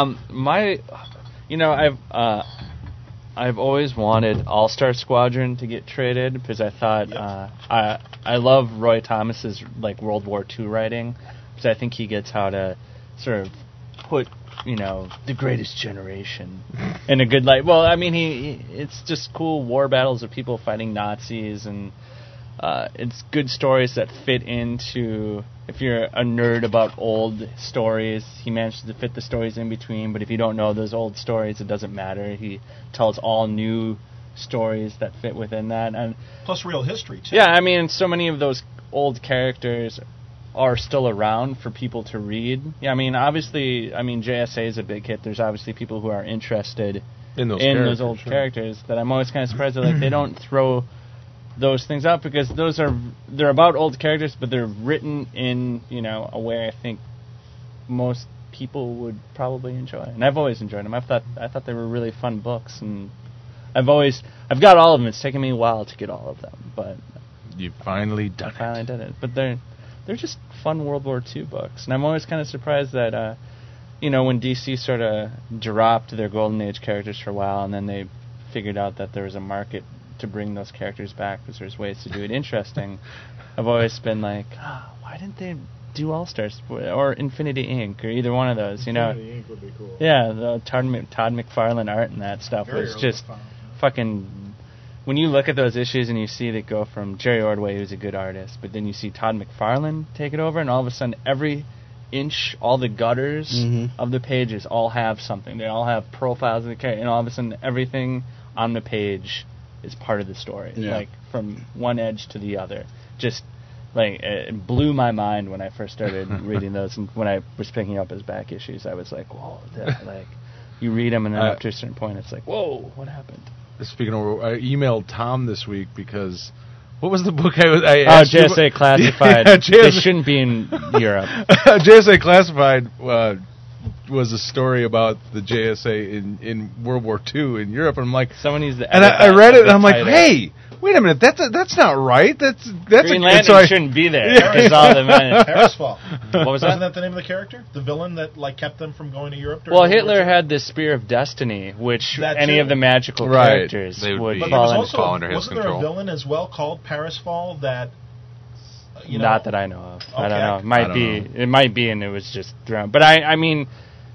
I've always wanted All-Star Squadron to get traded because I thought I love Roy Thomas's like World War II writing, because I think he gets how to sort of put the greatest generation in a good light. Well, I mean, it's just cool war battles of people fighting Nazis, and it's good stories that fit into. If you're a nerd about old stories, he manages to fit the stories in between. But if you don't know those old stories, it doesn't matter. He tells all new stories that fit within that, and plus real history too. Yeah, I mean, so many of those old characters are still around for people to read. Yeah, I mean, obviously, JSA is a big hit. There's obviously people who are interested in those old characters that I'm always kind of surprised that they don't throw those things out, because they're about old characters, but they're written in a way I think most people would probably enjoy. And I've always enjoyed them. I thought they were really fun books, and I've got all of them. It's taken me a while to get all of them, but you finally did it. But they're just fun World War II books, and I'm always kind of surprised that when DC sort of dropped their Golden Age characters for a while, and then they figured out that there was a market to bring those characters back because there's ways to do it interesting. I've always been like, why didn't they do All-Stars or Infinity Inc. or either one of those? Infinity Inc. would be cool. Yeah, the Todd McFarlane art and that stuff was just fucking. When you look at those issues and you see they go from Jerry Ordway, who's a good artist, but then you see Todd McFarlane take it over, and all of a sudden every inch, all the gutters of the pages all have something. They all have profiles of the character, and all of a sudden everything on the page is part of the story, like from one edge to the other. Just like it blew my mind when I first started reading those, and when I was picking up his back issues, I was like, whoa, like you read them, and then up to a certain point, it's like, whoa, what happened? Speaking of, I emailed Tom this week because what was the book I asked you JSA about? Classified. Yeah, They shouldn't be in Europe. JSA Classified was a story about the JSA in World War II in Europe, and I'm like, someone needs to. And I read it, and I'm like, hey, wait a minute, that's not right. That's Green Lantern shouldn't be there. It's all the men. Paris Fall. What was that? Wasn't that the name of the character? The villain that like kept them from going to Europe? Well, Hitler had the Spear of Destiny, which any of the magical characters would fall under his Wasn't there a villain as well called Paris Fall that? Not that I know of. Okay. I don't know. It might be, and it was just thrown. But I mean.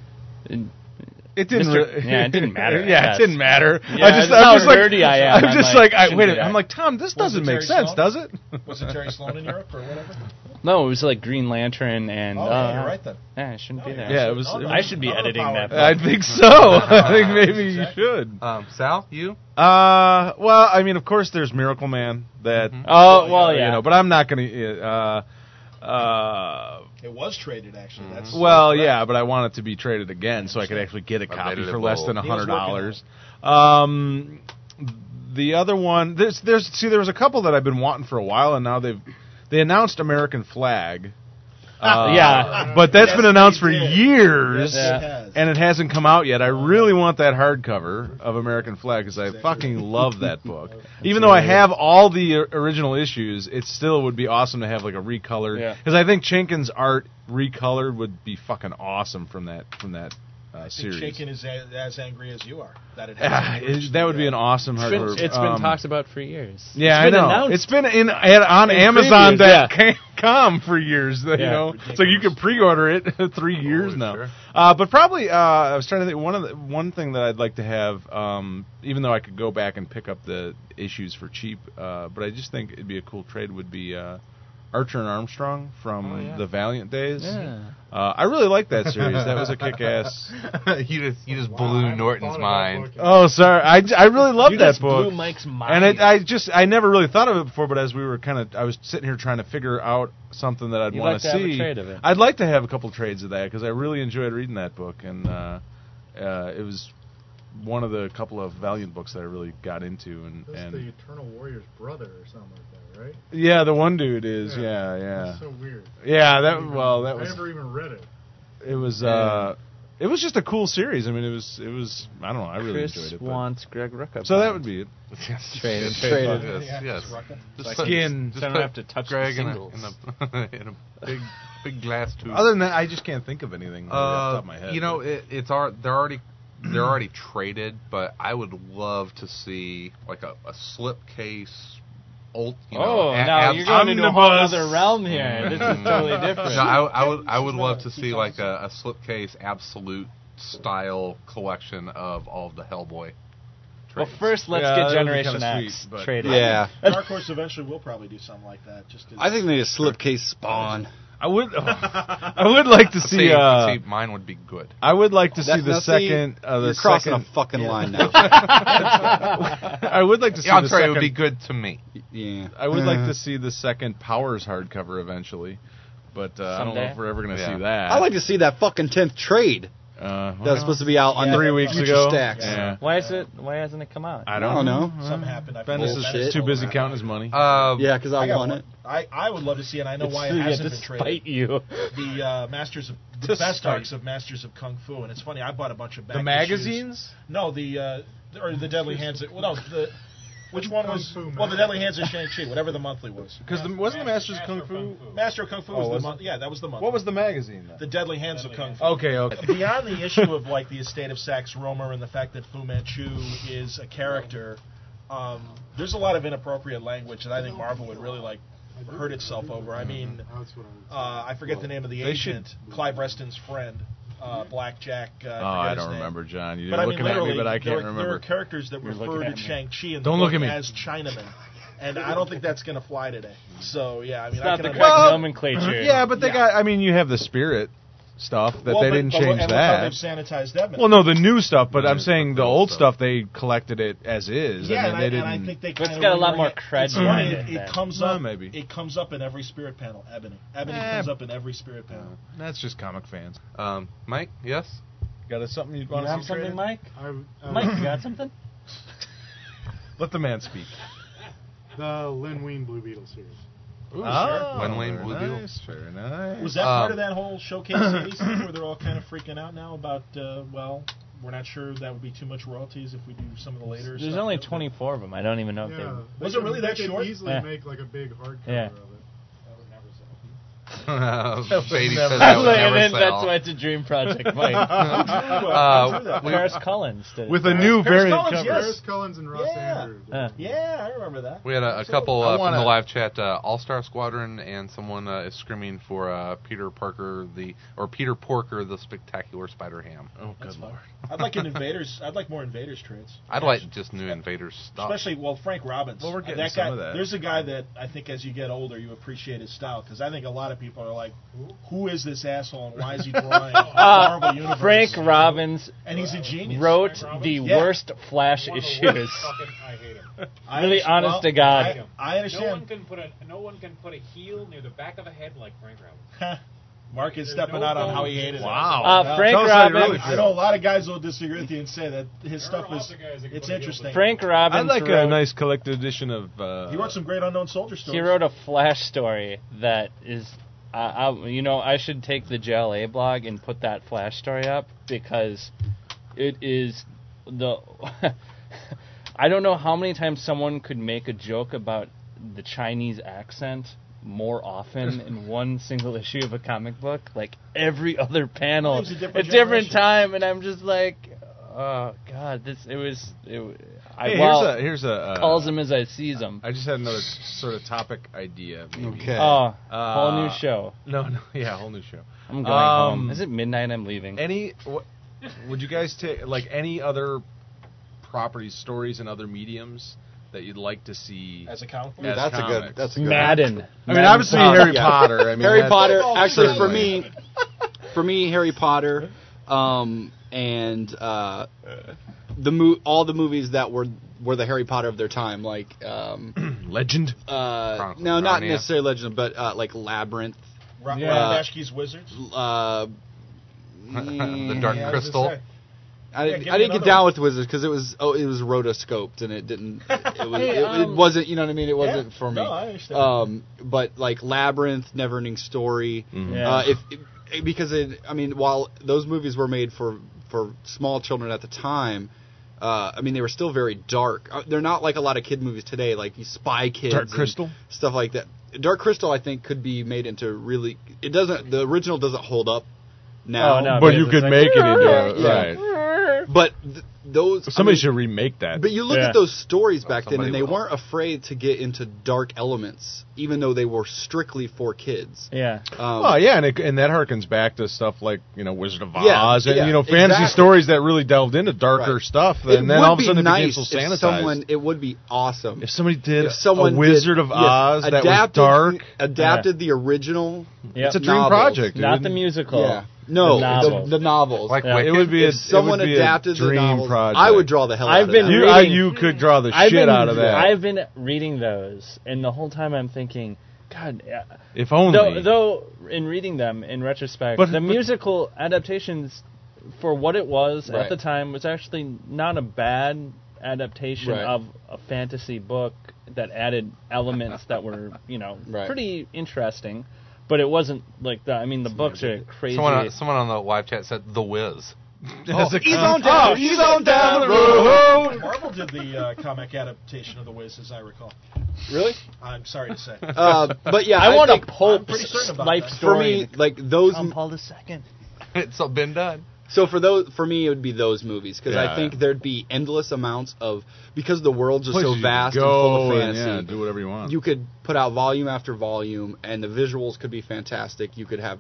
It didn't. It didn't matter. It didn't matter. Yeah, I'm just like, I'm like, Tom, this doesn't make sense, does it? Was it Jerry Sloan in Europe or whatever? No, it was like Green Lantern and. You're right then. Yeah, it shouldn't be there. Yeah, it was. I should be editing that. I think so. I think maybe you should. Sal, you? Well, I mean, of course, there's Miracle Man. That. Oh well, yeah. You know, but I'm not gonna. It was traded actually. That's yeah, but I want it to be traded again so I could actually get a copy for less than $100. The other one, there was a couple that I've been wanting for a while, and now they announced American Flag. But that's been announced for years, and it hasn't come out yet. I really want that hardcover of American Flag because I fucking love that book. Even though I have all the original issues, it still would be awesome to have like a recolored. Because I think Chinkin's art recolored would be fucking awesome from that series. Chinkin is as angry as you are. That would be an awesome hardcover. It's been talked about for years. Yeah, I know. Announced. It's been on Amazon.com for years. You know, so you can pre-order it 3 years now. Sure. But probably, I was trying to think one thing that I'd like to have, even though I could go back and pick up the issues for cheap, but I just think it'd be a cool trade. Would be Archer and Armstrong from the Valiant days. Yeah. I really like that series. That was a kick-ass. You just blew Norton's mind. Oh, sorry. I really loved that book. Blew Mike's mind. And I never really thought of it before, but as we were I was sitting here trying to figure out something that I'd want to see. Have a trade of it. I'd like to have a couple trades of that because I really enjoyed reading that book, and it was one of the couple of Valiant books that I really got into. That's the Eternal Warrior's brother or something like that, right? Yeah, the one dude is. Yeah. That's so weird. Yeah, that was. I never even read it. It was. It was just a cool series. I mean, it was. I don't know. I really enjoyed it. Chris wants Greg Rucka. So that would be it. Traded. Yes. Just skin. Just don't have to touch Greg the singles. in a big glass tube. Other than that, I just can't think of anything off the top of my head. You know, they're already traded, but I would love to see like a slipcase. Now you're going into a whole other realm here. This is totally different. No, I would love to see like a slipcase absolute style collection of all of the Hellboy. Well, first let's get Generation X traded. Yeah, Dark Horse eventually will probably do something like that. I think they need a slipcase Spawn. I would like to see. Mine would be good. I would like to see the second. You're crossing a fucking line now. I would like to see. I'm sorry, it would be good to me. Yeah, I would like to see the second Powers hardcover eventually, but I don't know if we're ever going to see that. I'd like to see that fucking 10th trade. That was supposed to be out on 3 weeks ago. Stacks. Yeah. Why hasn't it come out? I don't know. Something happened. Dennis is too busy counting his money. Yeah, because I won it. I would love to see it. I know why it hasn't been traded. You. The the best arcs of Masters of Kung Fu, and it's funny. I bought a bunch of back the magazines. Issues. No, the Deadly Hands. Which one was? Well, the Deadly Hands of Shang-Chi, whatever the monthly was. Because wasn't the Masters of Kung Fu? Master of Kung Fu was the month. Yeah, that was the month. What was the magazine then? The Deadly Hands of Kung Fu. Okay. Beyond the issue of like the estate of Sax Rohmer and the fact that Fu Manchu is a character, there's a lot of inappropriate language that I think Marvel would really like hurt itself over. I mean, I forget the name of the agent, Clive Reston's friend. Blackjack. I don't remember, John. You're but looking at me, but I can't remember. There are characters that refer to Shang-Chi in the book as Chinamen, and I don't think that's going to fly today. So yeah, I mean, it's not the correct nomenclature. Yeah, but they got. I mean, you have the Spirit. stuff that Well, they but- didn't but- change and look how that. they've sanitized Edmund. Well, no, the new stuff, but Yeah, I'm saying the old stuff they collected it as is. Yeah, I mean, they and didn't. I think they But it's kinda got a lot reorient- more cred it's funny, behind it, it then. comes Well, up. maybe. It comes up in every spirit panel. Ebony Eh. comes up in every spirit panel. That's just comic fans. Mike, yes? Got something you You want to have see something, traded? Mike? I, Mike, you got something? Let the man speak. the Lin Wein Blue Beetle series. Ooh, Oh, Wen Wayne very Blue Beetle. nice, very nice. Was that part of that whole showcase 80s thing where they're all kind of freaking out now about, we're not sure that would be too much royalties if we do some of the later There's stuff? only 24 of them. I don't even know if Yeah, they... Was it really that they short? could easily Yeah. make like a big hardcover Yeah. of it. Shady never- says that would and never then sell. that's why it's a dream project, Mike. Paris Cullins did it. With a new Paris variant Cullins, cover. yes. Paris Cullins and Ross Yeah. Andrews. Yeah, I remember that. We had a couple I from wanna- the live chat, All-Star Squadron, and someone is screaming for Peter Porker, the Spectacular Spider-Ham. Oh, That's good fun. lord. I'd like an Invaders. I'd like more Invaders trades. I'd like just new Invaders stuff. Especially, Frank Robbins. Well, we're getting that some guy, of that. There's a guy that I think as you get older, you appreciate his style. Because I think a lot of people are like, who is this asshole and why is he drawing Marvel Universe? Frank Robbins And he's a genius. wrote the Yeah. worst Flash issues. I hate him. Really honest to God. I No understand. one can put a heel near the back of a head like Frank Robbins. Mark is There's stepping no out on how bones he in hated this. it. Wow. Frank Tell us how you Robbins. really I know a lot of guys will disagree with you and say that his stuff There are is lots of guys that can it's put a heel interesting. Frank Robbins I'd like wrote, a nice collected edition of. He wrote some great Unknown Soldier stories. he wrote a Flash story that is... I should take the JLA blog and put that Flash story up because it is the... I don't know how many times someone could make a joke about the Chinese accent more often in one single issue of a comic book. Like every other panel, It it's was a different different generation. time, and I'm just like, oh god, I Hey, here's a calls them as I sees them. I just had another sort of topic idea. Maybe. Okay. Oh, whole new show. No, yeah, whole new show. I'm going home. Is it midnight? I'm leaving. Would you guys take like any other properties, stories, and other mediums that you'd like to see? As a comic book? As That's a comics? good. That's a good. Madden. I mean, obviously Harry Potter. I mean, Harry that's- Potter. Actually, certainly. for me, Harry Potter, and all the movies that were the Harry Potter of their time, like Legend. Chronicles no, of not Narnia. necessarily Legend, but like Labyrinth, Ron Yeah. Bashki's Wizards. The Dark Yeah, I was Crystal. gonna say. I give me didn't get another down one. with Wizards because it was rotoscoped and it didn't. It, was, Hey, it wasn't. You know what I mean? It wasn't for me. No, I understand. But like Labyrinth, Neverending Story. Yeah. Because while those movies were made for small children at the time, I mean they were still very dark. They're not like a lot of kid movies today, like these Spy Kids, Dark and Crystal? stuff like that. Dark Crystal, I think, could be made into really. It doesn't. The original doesn't hold up now. Oh, no. But you It's could like- make it into a, Yeah. right. But those Somebody should remake that. But you look Yeah. at those stories back then, somebody and they will. weren't afraid to get into dark elements, even though they were strictly for kids. Yeah. Well, yeah, and that harkens back to stuff like Wizard of Oz Yeah, and yeah, fantasy exactly. stories that really delved into darker Right. stuff, It and then would all of a be sudden it nice became so if sanitized. someone. It would be awesome If somebody did if someone a Wizard did- of yes, Oz that was adapted- dark, adapted the original. Yep. it's a dream novels. project. Not dude. the musical. Yeah. No, The novels. the novels. Like Yeah. Wicked. It would be if someone it would be adapted a dream the novels, project. I would draw the hell I've out of been that. reading- You could draw the I've shit been, out of that. I've been reading those, and the whole time I'm thinking, God. If only. Though in reading them in retrospect, But- the musical adaptations, for what it was Right. at the time, was actually not a bad adaptation Right. of a fantasy book that added elements that were, Right. pretty interesting. But it wasn't like that. I mean, the books are crazy. Someone on the live chat said The Wiz. He's on down the road. Marvel did the comic adaptation of The Wiz, as I recall. Really? I'm sorry to say. But yeah, I want a think Pope pretty certain about life that. for story. me, like those. John Paul II. It's been done. So for me, it would be those movies because Yeah. I think there'd be endless amounts of because the world's are so Places you vast could and full go of and, fantasy. yeah, do whatever you want. You could put out volume after volume, and the visuals could be fantastic. You could have,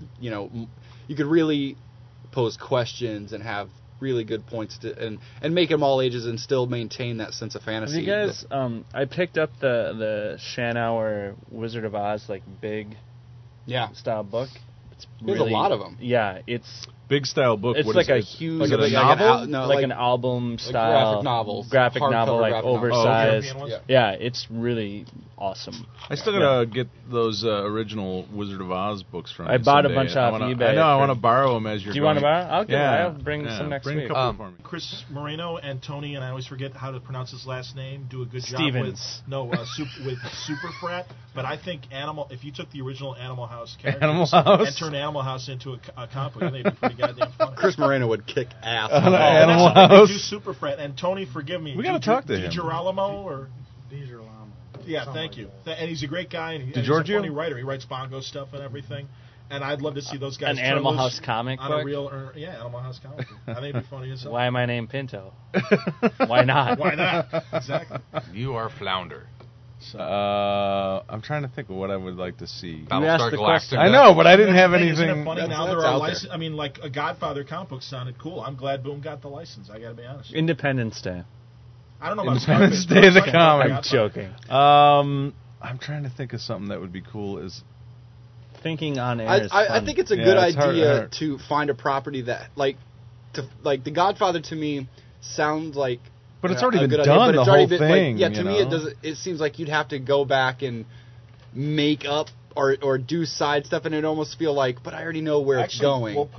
you could really pose questions and have really good points and make them all ages and still maintain that sense of fantasy. Have you guys? I picked up the Shanauer Wizard of Oz big Yeah. style book. There's a lot of them. Yeah, it's Big style book. it's What like is a it? huge, Like a like novel? like an album style graphic hardcover novel, like graphic novel. oversized. European ones? Yeah, it's really awesome. I still gotta get those original Wizard of Oz books from. I you bought a someday. bunch I off wanna- eBay I know. I for- want to borrow them as you're. Do you want to going. buy? Yeah. I'll bring Yeah, some next bring week. a couple for me. Chris Moreno and Tony, and I always forget how to pronounce his last name, do a good Stevens. job with Super Frat. But I think if you took the original Animal House characters Animal House? and turned Animal House into a comic book, I think it'd be pretty goddamn funny. Chris Moreno would kick ass. On Oh, Animal and that's what House. they do Super Frat. And Tony, forgive me. We gotta talk to him. DiGirolamo or DiGirolamo. yeah, Something thank like you. that. And he's a great guy, and he's a DiGiorgio? funny writer. He writes bongo stuff and everything. And I'd love to see those guys An turn Animal loose House comic on book? a real, Animal House comic book. I think it'd be funny as hell. Why am I named Pinto? Why not? Why not? Exactly. You are Flounder. So. I'm trying to think of what I would like to see. You asked Battlestar the Galactica. question. I know, but I didn't have Isn't it anything. funny now That's there out are there. license. I mean, like a Godfather comic book sounded cool. I'm glad Boom got the license. I got to be honest. Independence Day. I don't know about Independence Scarface, Day, but the I'm like comic. I'm Godfather. joking. I'm trying to think of something that would be cool. Is Thinking on air I, is I fun. think it's a Yeah, good it's hard- idea hard. to find a property that like The Godfather to me sounds like But it's already a been good done, idea, but the it's already whole been, thing, Like, yeah, you to me know? it seems like you'd have to go back and make up or do side stuff, and it almost feel like, but I already know where it's going. Well,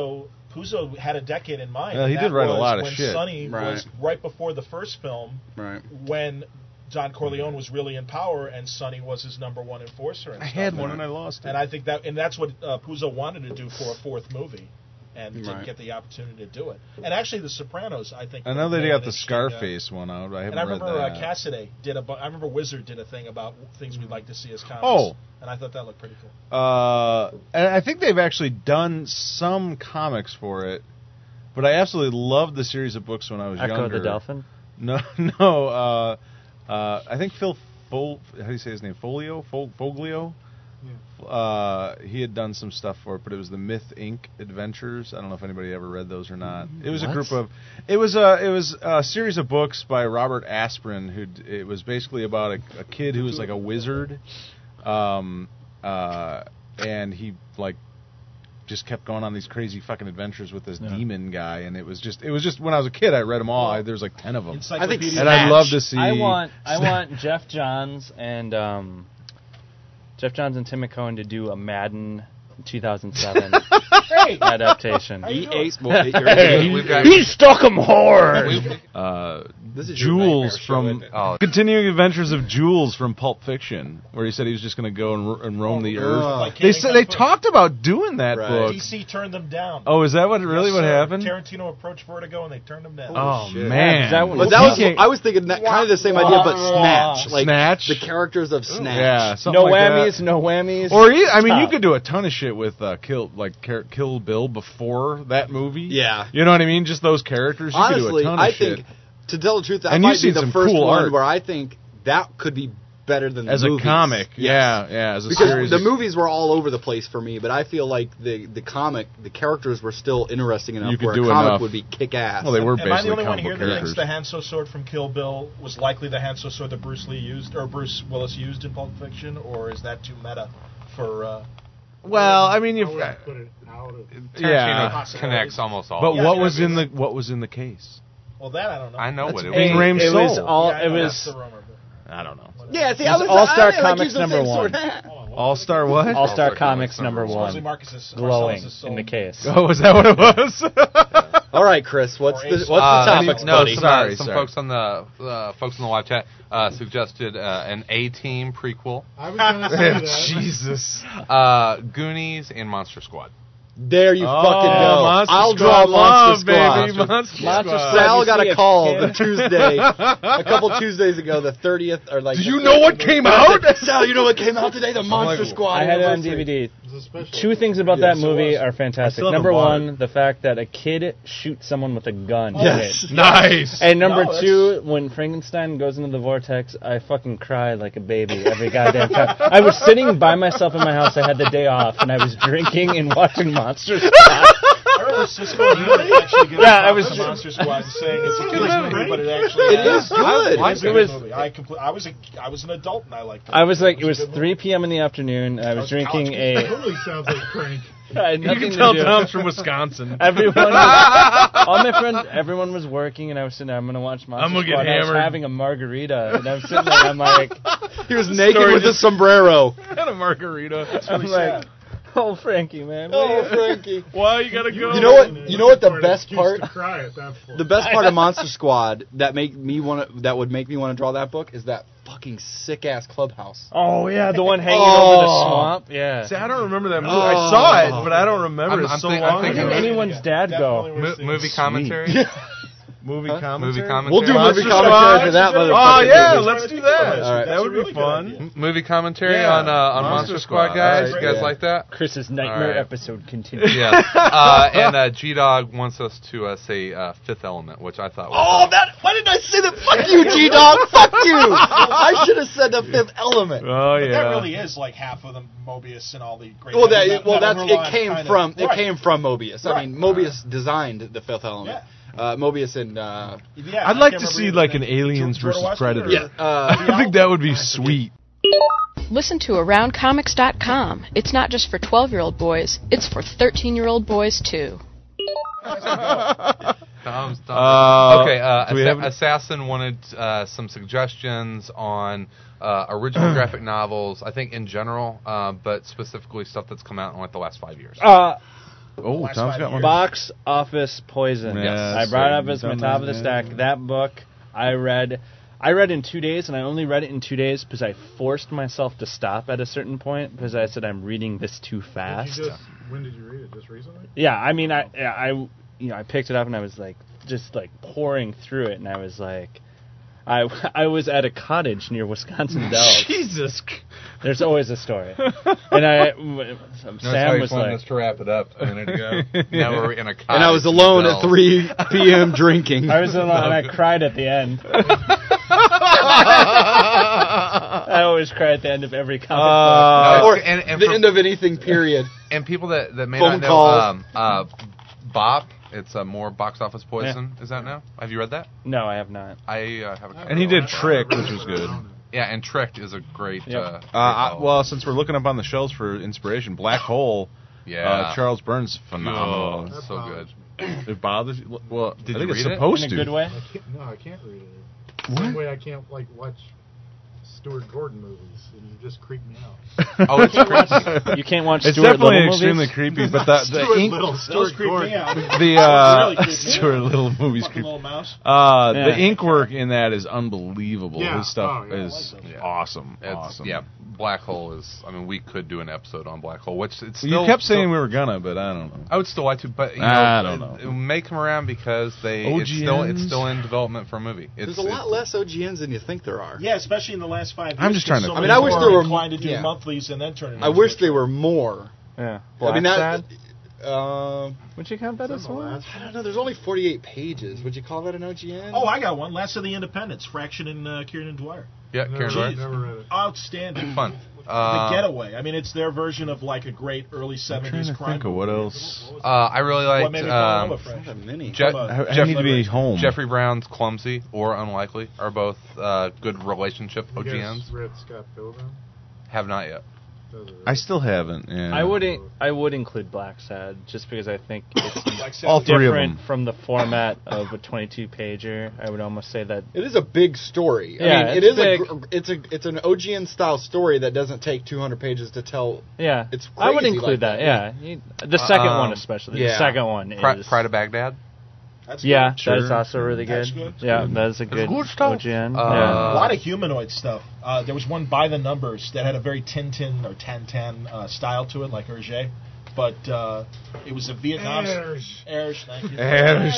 Puzo had a decade in mind. Yeah, and he that did write a was lot of when shit. Sonny Right. was right before the first film, Right. when Don Corleone was really in power, and Sonny was his number one enforcer. And I stuff. had one and I lost it. And I think that's what Puzo wanted to do for a fourth movie, and didn't Right. get the opportunity to do it. And actually, The Sopranos, I think. I know were they more got an the interesting, Scarface one out. I haven't And I read remember that. Cassidy did I remember Wizard did a thing about things we'd like to see as comics. Oh. And I thought that looked pretty cool. And I think they've actually done some comics for it, but I absolutely loved the series of books when I was Echo younger. the Dolphin. No. I think Phil how do you say his name? Foglio. He had done some stuff for it, but it was the Myth Inc. Adventures. I don't know if anybody ever read those or not. It was a group of. It was a series of books by Robert Asprin. It was basically about a kid who was like a wizard, and he like just kept going on these crazy fucking adventures with this demon guy, and it was just when I was a kid I read them all. There was like 10 of them. I think And I'd love to see. I want Jeff Johns and Tim McCohen to do a Madden 2007 adaptation. We've He stuck him hard. This is your Jules nightmare show, from isn't it? Continuing Adventures of Jules from Pulp Fiction, where he said he was just going to go and roam the earth. Like They King said Kong they Fu. talked about doing that Right. book. DC turned them down. Oh, is that what Yes, what sir. happened? Tarantino approached Vertigo and they turned him down. Oh shit. man! But that was I was thinking that kind of the same idea, but Snatch, like Snatch? the characters of Snatch. Yeah, something No like whammies, that. no whammies. Or I mean, you Stop. could do a ton of shit with Kill Bill before that movie. Yeah. You know what I mean? Just those characters. You could do Honestly, a ton of I shit. think, to tell the truth, that And might you've be seen the some first cool one art. where I think that could be better than as the a movies. comic. Yes. Yeah, as a Because series. the movies were all over the place for me, but I feel like the comic, the characters were still interesting enough You could where do a comic enough. would be kick-ass. Well, they were Am I the basically only one comic here book that thinks characters. the Hanso sword from Kill Bill was likely the Hanso sword that Bruce Lee used, or Bruce Willis used in Pulp Fiction, or is that too meta for? Well, I mean, I you've would put it out of. Tarantino Possibilities. connects almost all. but Yeah, what yeah, was yeah. in the case? Well, that I don't know. I know what it Bing was. Rame's it was Soul. all. Yeah, I It know that's was the rumor, but I don't know. Yeah, see, It I was was All-Star I like Comics use the number same one. sort of hat. All Star what? All Star All-Star Comics Comics number supposedly one, Marcus's glowing Marcellus' soul. in the case. Oh, was that what it was? All right, Chris, what's Or the Ace- topic, No, buddy? some folks on the live chat suggested an A-Team prequel, I was going to say that. Jesus. Goonies, and Monster Squad. There you fucking go. Monster I'll Squad draw Monster love, Squad. baby. Monster Monster Squad. Squad. Sal You got see a a call kid. the Tuesday, a couple Tuesdays ago, the 30th, or like. Do you know what came out? Sal, you know what came out today? The Monster Squad. I had it on anniversary. DVD. It's a special. Two things about Yes, that it movie was. are I fantastic. still haven't Number bought one, the fact that a kid shoots someone with a gun. Yes. in it. Nice. And number No, that's- two, when Frankenstein goes into the vortex, I fucking cry like a baby every goddamn time. I was sitting by myself in my house. I had the day off, and I was drinking and watching Monster Squad. I remember Cisco and you actually giving Yeah, I props was- to Monster Squad and saying it's a It's kids a good movie, but it movie. actually It is good. It is a It good was- movie. I was an adult and I liked it. I was like, it a was good movie. 3 p.m. in the afternoon. I was drinking It a. totally sounds like Crank. You can tell Tom's from Wisconsin. Everyone was working, and I was sitting there. I'm gonna watch Monster I'm gonna get Squad, and I was hammered. having a margarita, and I'm sitting there. I'm like, He was naked with a sombrero. And a margarita. I'm like, oh Frankie, man. Oh, Frankie. Why you gotta go? You know what? You know what the best part? To cry at that point. The best part of Monster Squad that would make me want to draw that book is that fucking sick ass clubhouse. Oh yeah, the one hanging over the swamp. Yeah. See, I don't remember that movie. I saw it, but I don't remember. It's so long Where did ago. anyone's dad go? Movie commentary. Movie commentary? Movie commentary. We'll do Monster movie commentary for that Squad? motherfucker. Oh yeah, let's do that. All right. That would be fun. Movie commentary Yeah. on Monster Squad, guys. All right. You guys Yeah. like that? Chris's nightmare All right. episode continues. Yeah. And G-Dog wants us to say Fifth Element, which I thought was... Oh, why didn't I say that? Fuck you, G-Dog. Fuck you. I should have said the Fifth Element. Oh But yeah. that really is like half of the Mobius and all the great. Well, it came from Mobius. I mean, Mobius designed the Fifth Element. Mobius and I'd like to see like an Aliens versus Predator. yeah. I think that would be sweet. Listen to AroundComics.com. It's not just for 12-year-old boys, it's for 13-year-old boys, too. Tom's done. Okay, do we have Assassin wanted some suggestions on original graphic novels, I think in general, but specifically stuff that's come out in like the last 5 years. Oh, Tom's got one. Box Office Poison. Yes. I brought it up as You've my done top of that, the stack. That book I read in 2 days, and I only read it in 2 days because I forced myself to stop at a certain point because I said I'm reading this too fast. When did you read it? Just recently? Yeah, I mean, I picked it up and I was like, just like pouring through it, and I was like, I was at a cottage near Wisconsin Dells. Jesus. There's always a story. And Sam was like, us to wrap it up a minute ago. Now we're in a cottage. And I was alone at 3 p.m. drinking. I was alone and I cried at the end. I always cry at the end of every comic book. Or and the end of anything, period. And people that may Phone not know, Bop, it's more Box Office Poison, is that now? Have you read that? No, I have not. I have a And he did Trick, which was good. Yeah, and Tricked is a great... Yep. Well, since we're looking up on the shelves for inspiration, Black Hole, Charles Burns, phenomenal. Oh, so good. It bothers you? Well, Did I think you it's read it? supposed In a to. good way? I can't read it. What? Same way I can't watch Stuart Gordon movies. You just creep me out. Oh, it's creepy. You can't watch It's Stuart definitely Little extremely movies? creepy, but the Stuart ink, Little, Those Stuart creep Gordon. me out. the Really creep me Stuart out. Little movies Fucking creepy. little mouse. The ink work in that is unbelievable. Yeah. His stuff Oh, yeah. is I like those. awesome. It's, awesome. Yeah, Black Hole is... I mean, we could do an episode on Black Hole, which it's You still... kept saying we were gonna, but I don't know. I would still like to, but you know, I don't know. It may come around because it's still in development for a movie. There's a lot less OGNs than you think there are. Yeah, especially in the last 5 years. I'm just trying to- So I mean, many I wish people there are were- inclined to do yeah. monthlies and then turn it. I into wish a they were more. Yeah. I mean, Black Would you count that as one? I don't know. There's only 48 pages. Would you call that an OGN? Oh, I got one. Last of the Independents, Fraction and Kieran and Dwyer. Yeah, Karen Dwyer. Never read it. Outstanding. Fun. The Getaway. I mean, it's their version of like a great early I'm trying 70s to crime. think of what else. I really liked What made me fall in love with Fraction? Not that many. I need to be home. Jeffrey Brown's Clumsy or Unlikely are both good relationship You guys OGNs. read Scott Pilgrim? Have not yet. Those are I still haven't. Yeah. I would include Black Sad just because I think it's All three of different them. from the format of a 22-pager. I would almost say that. It is a big story. Yeah, I mean, it's it's an OGN style story that doesn't take 200 pages to tell. Yeah, It's I would crazy include like that. Yeah, the second one especially. yeah. The second one is Pride of Baghdad. That's yeah, good. that is also really good. That's good. Yeah, that is a good good stuff. OGN. A lot of humanoid stuff. There was one by the numbers that had a very Tintin or Tintin style to it, like Hergé. But it was a Vietnam... Erge, thank you.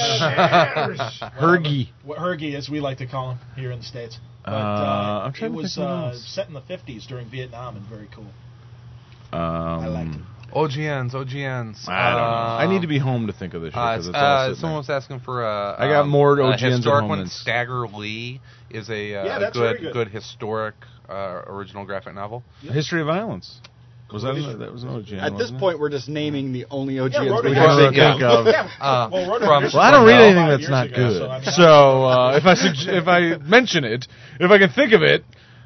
Hergy. Hergy, as we like to call him here in the States. But I'm trying it to was think what else. set in the 50s during Vietnam and very cool. I liked it. OGNs. I don't know. I need to be home to think of this shit. 'Cause it's all sitting Someone was asking for I got more OGNs at historic home one. than- Stagger Lee is a that's very good. historic original graphic novel. there. History of Violence. Was that was an OGN? At this wasn't it? point, we're just naming the only OGNs Rhoda we Harris. can think of. Well, I don't read anything that's not good. So if I mention it, if I can think of it,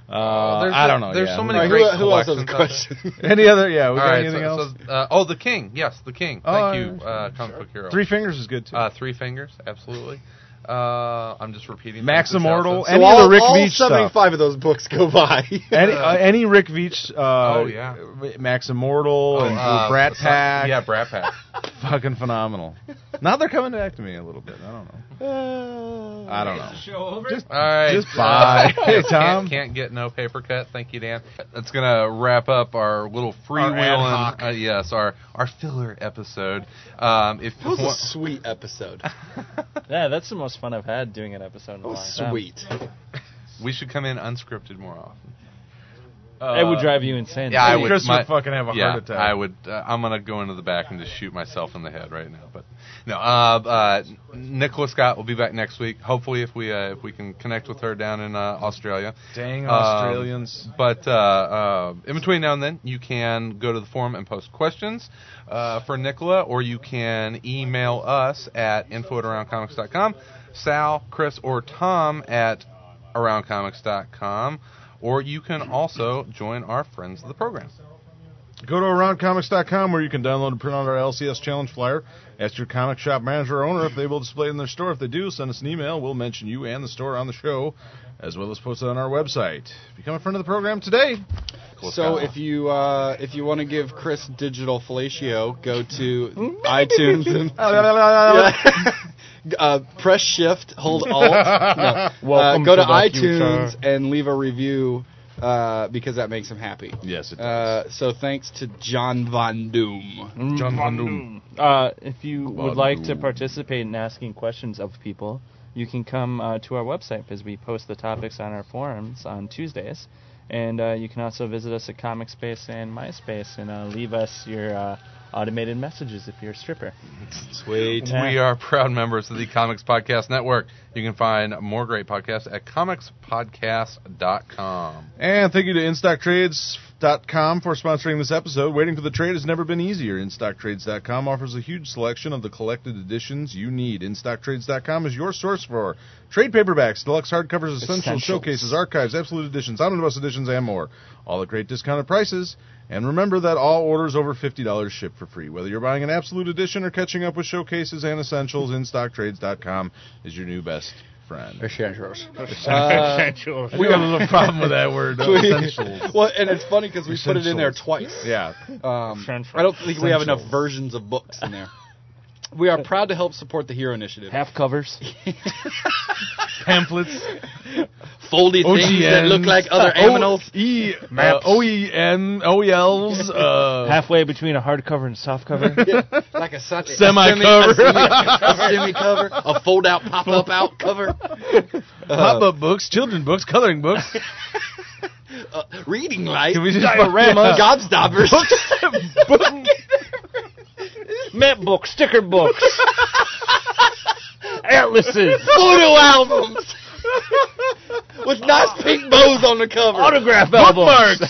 I don't know. There's yeah. so many All right, great who else has a collections out there. question? Any other? Yeah. We All got right, anything else? The King. Yes, the King. Thank you, Comic Book Hero. Three Fingers is good too. Three Fingers, absolutely. I'm just repeating. Max things Immortal. Michelle Any So of the Rick all Veitch 75 stuff. of those books go by. Any Rick Veitch. Oh, yeah. Max Immortal and Brat Pack. Yeah, Brat Pack. Fucking phenomenal. Now they're coming back to me a little bit. I don't know. I don't know. Show over. Just, All right. just bye. Hey, Tom. Can't get no paper cut. Thank you, Dan. That's gonna wrap up our little freewheeling. Yes, our filler episode. If That was a sweet episode. Yeah, that's the most fun I've had doing an episode in a long time. Sweet. we should come in unscripted more often. It would drive you insane. Yeah, I would. Chris would fucking have a heart attack. I would. I'm gonna go into the back and just shoot myself in the head right now. But no. Nicola Scott will be back next week. Hopefully, if we can connect with her down in Australia. Dang Australians. But in between now and then, you can go to the forum and post questions for Nicola, or you can email us at info@aroundcomics.com, Sal, Chris, or Tom at aroundcomics.com. Or you can also join our friends of the program. Go to AroundComics.com where you can download and print out our LCS Challenge flyer. Ask your comic shop manager or owner if they will display it in their store. If they do, send us an email. We'll mention you and the store on the show, as well as post it on our website. Become a friend of the program today. So if you want to give Chris digital fellatio, go to iTunes and press Shift, hold Alt. No. Go to iTunes and leave a review because that makes him happy. Yes, it does. So thanks to John Von Doom. John Von Doom. If you would like to participate in asking questions of people, you can come to our website because we post the topics on our forums on Tuesdays. And you can also visit us at ComicSpace and MySpace and leave us your automated messages if you're a stripper. Sweet. We are proud members of the Comics Podcast Network. You can find more great podcasts at comicspodcast.com. And thank you to InStockTrades.com for sponsoring this episode. Waiting for the trade has never been easier. InStockTrades.com offers a huge selection of the collected editions you need. InStockTrades.com is your source for trade paperbacks, deluxe hardcovers, essentials, showcases, archives, absolute editions, omnibus editions, and more. All at great discounted prices. And remember that all orders over $50 ship for free. Whether you're buying an absolute edition or catching up with showcases and essentials, InStockTrades.com is your new best friend. Essentials. We got a little problem with that word, essentials. Well, and it's funny because we put it in there twice. Yeah. I don't think we have enough versions of books in there. We are proud to help support the Hero Initiative. Half covers. Pamphlets. Folded things that look like other aminals. OEN, OELs. Halfway between a hardcover and softcover. Like a semi-cover. A semi-cover. A fold-out, pop-up out cover. Pop-up books, children books, coloring books. Reading light. Can we just dioramas. Gobstoppers. Map books, sticker books. Atlases. Photo albums. With nice pink bows on the cover. Autograph albums.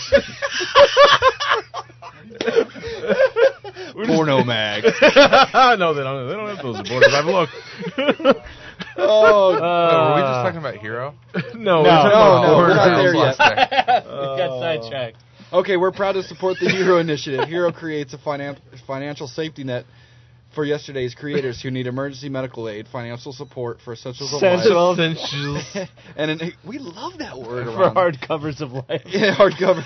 Porno mag. No, they don't have those borders. I've looked. Oh, were we just talking about Hero? No, we're not there yet. We got sidetracked. Okay, we're proud to support the Hero Initiative. Hero creates a financial safety net for yesterday's creators who need emergency medical aid, financial support for essentials of life. Essentials. And we love that word. For hardcovers of life. Yeah, hardcover.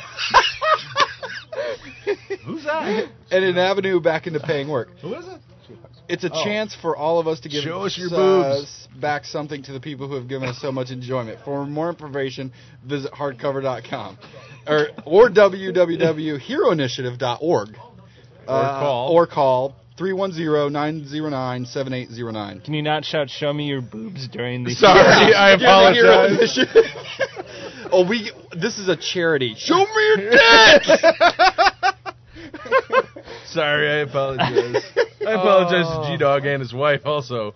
Who's that? And an avenue back into paying work. Who is it? It's a chance for all of us to give Show us your boobs. back something to the people who have given us so much enjoyment. For more information, visit hardcover.com or www.heroinitiative.org. Or call 310-909-7809. Can you not shout, "Show me your boobs" during the... Sorry, I apologize. This is a charity. Show me your dick! Sorry, I apologize. I apologize to G-Dog and his wife also.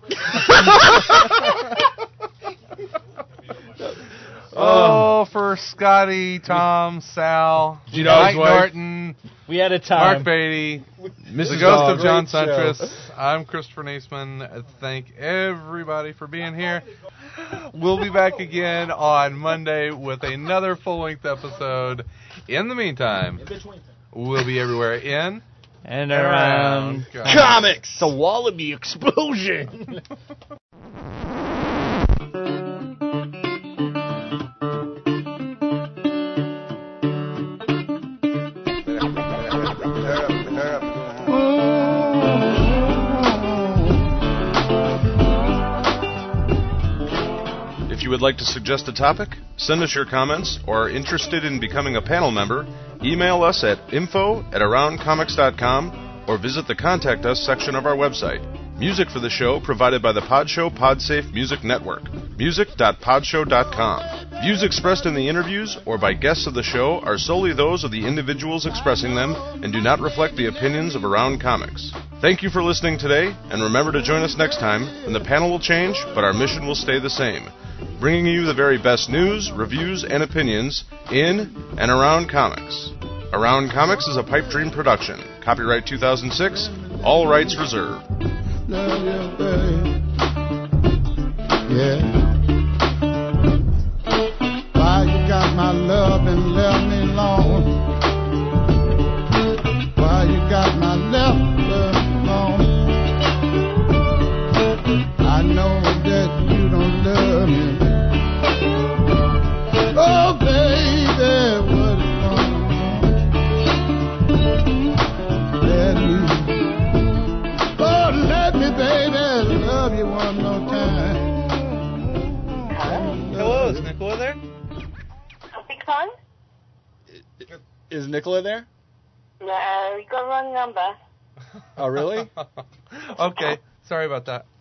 For Scotty, Tom, Sal, G-Dog's Mike wife. Norton, We had a time. Mark Beatty, The Ghost of John Suntress. I'm Christopher Naisman. Thank everybody for being here. We'll be back again on Monday with another full-length episode. In the meantime, we'll be everywhere in and around comics. The Wallaby explosion. If you would like to suggest a topic, send us your comments, or are interested in becoming a panel member, email us at info@aroundcomics.com or visit the Contact Us section of our website. Music for the show provided by the Podshow Podsafe Music Network. Music.podshow.com. Views expressed in the interviews or by guests of the show are solely those of the individuals expressing them and do not reflect the opinions of Around Comics. Thank you for listening today, and remember to join us next time when the panel will change, but our mission will stay the same. Bringing you the very best news, reviews, and opinions in and around comics. Around Comics is a Pipe Dream production. Copyright 2006, all rights reserved. Love you, baby. Yeah. Why you got my love and left me alone? Why you got my love alone? I know that you don't love me. Oh, baby, what is going on? Let me, baby, love you one more time. Hello, is Nicola there? Is Nicola there? No, we got wrong number. Oh, really? Okay, sorry about that.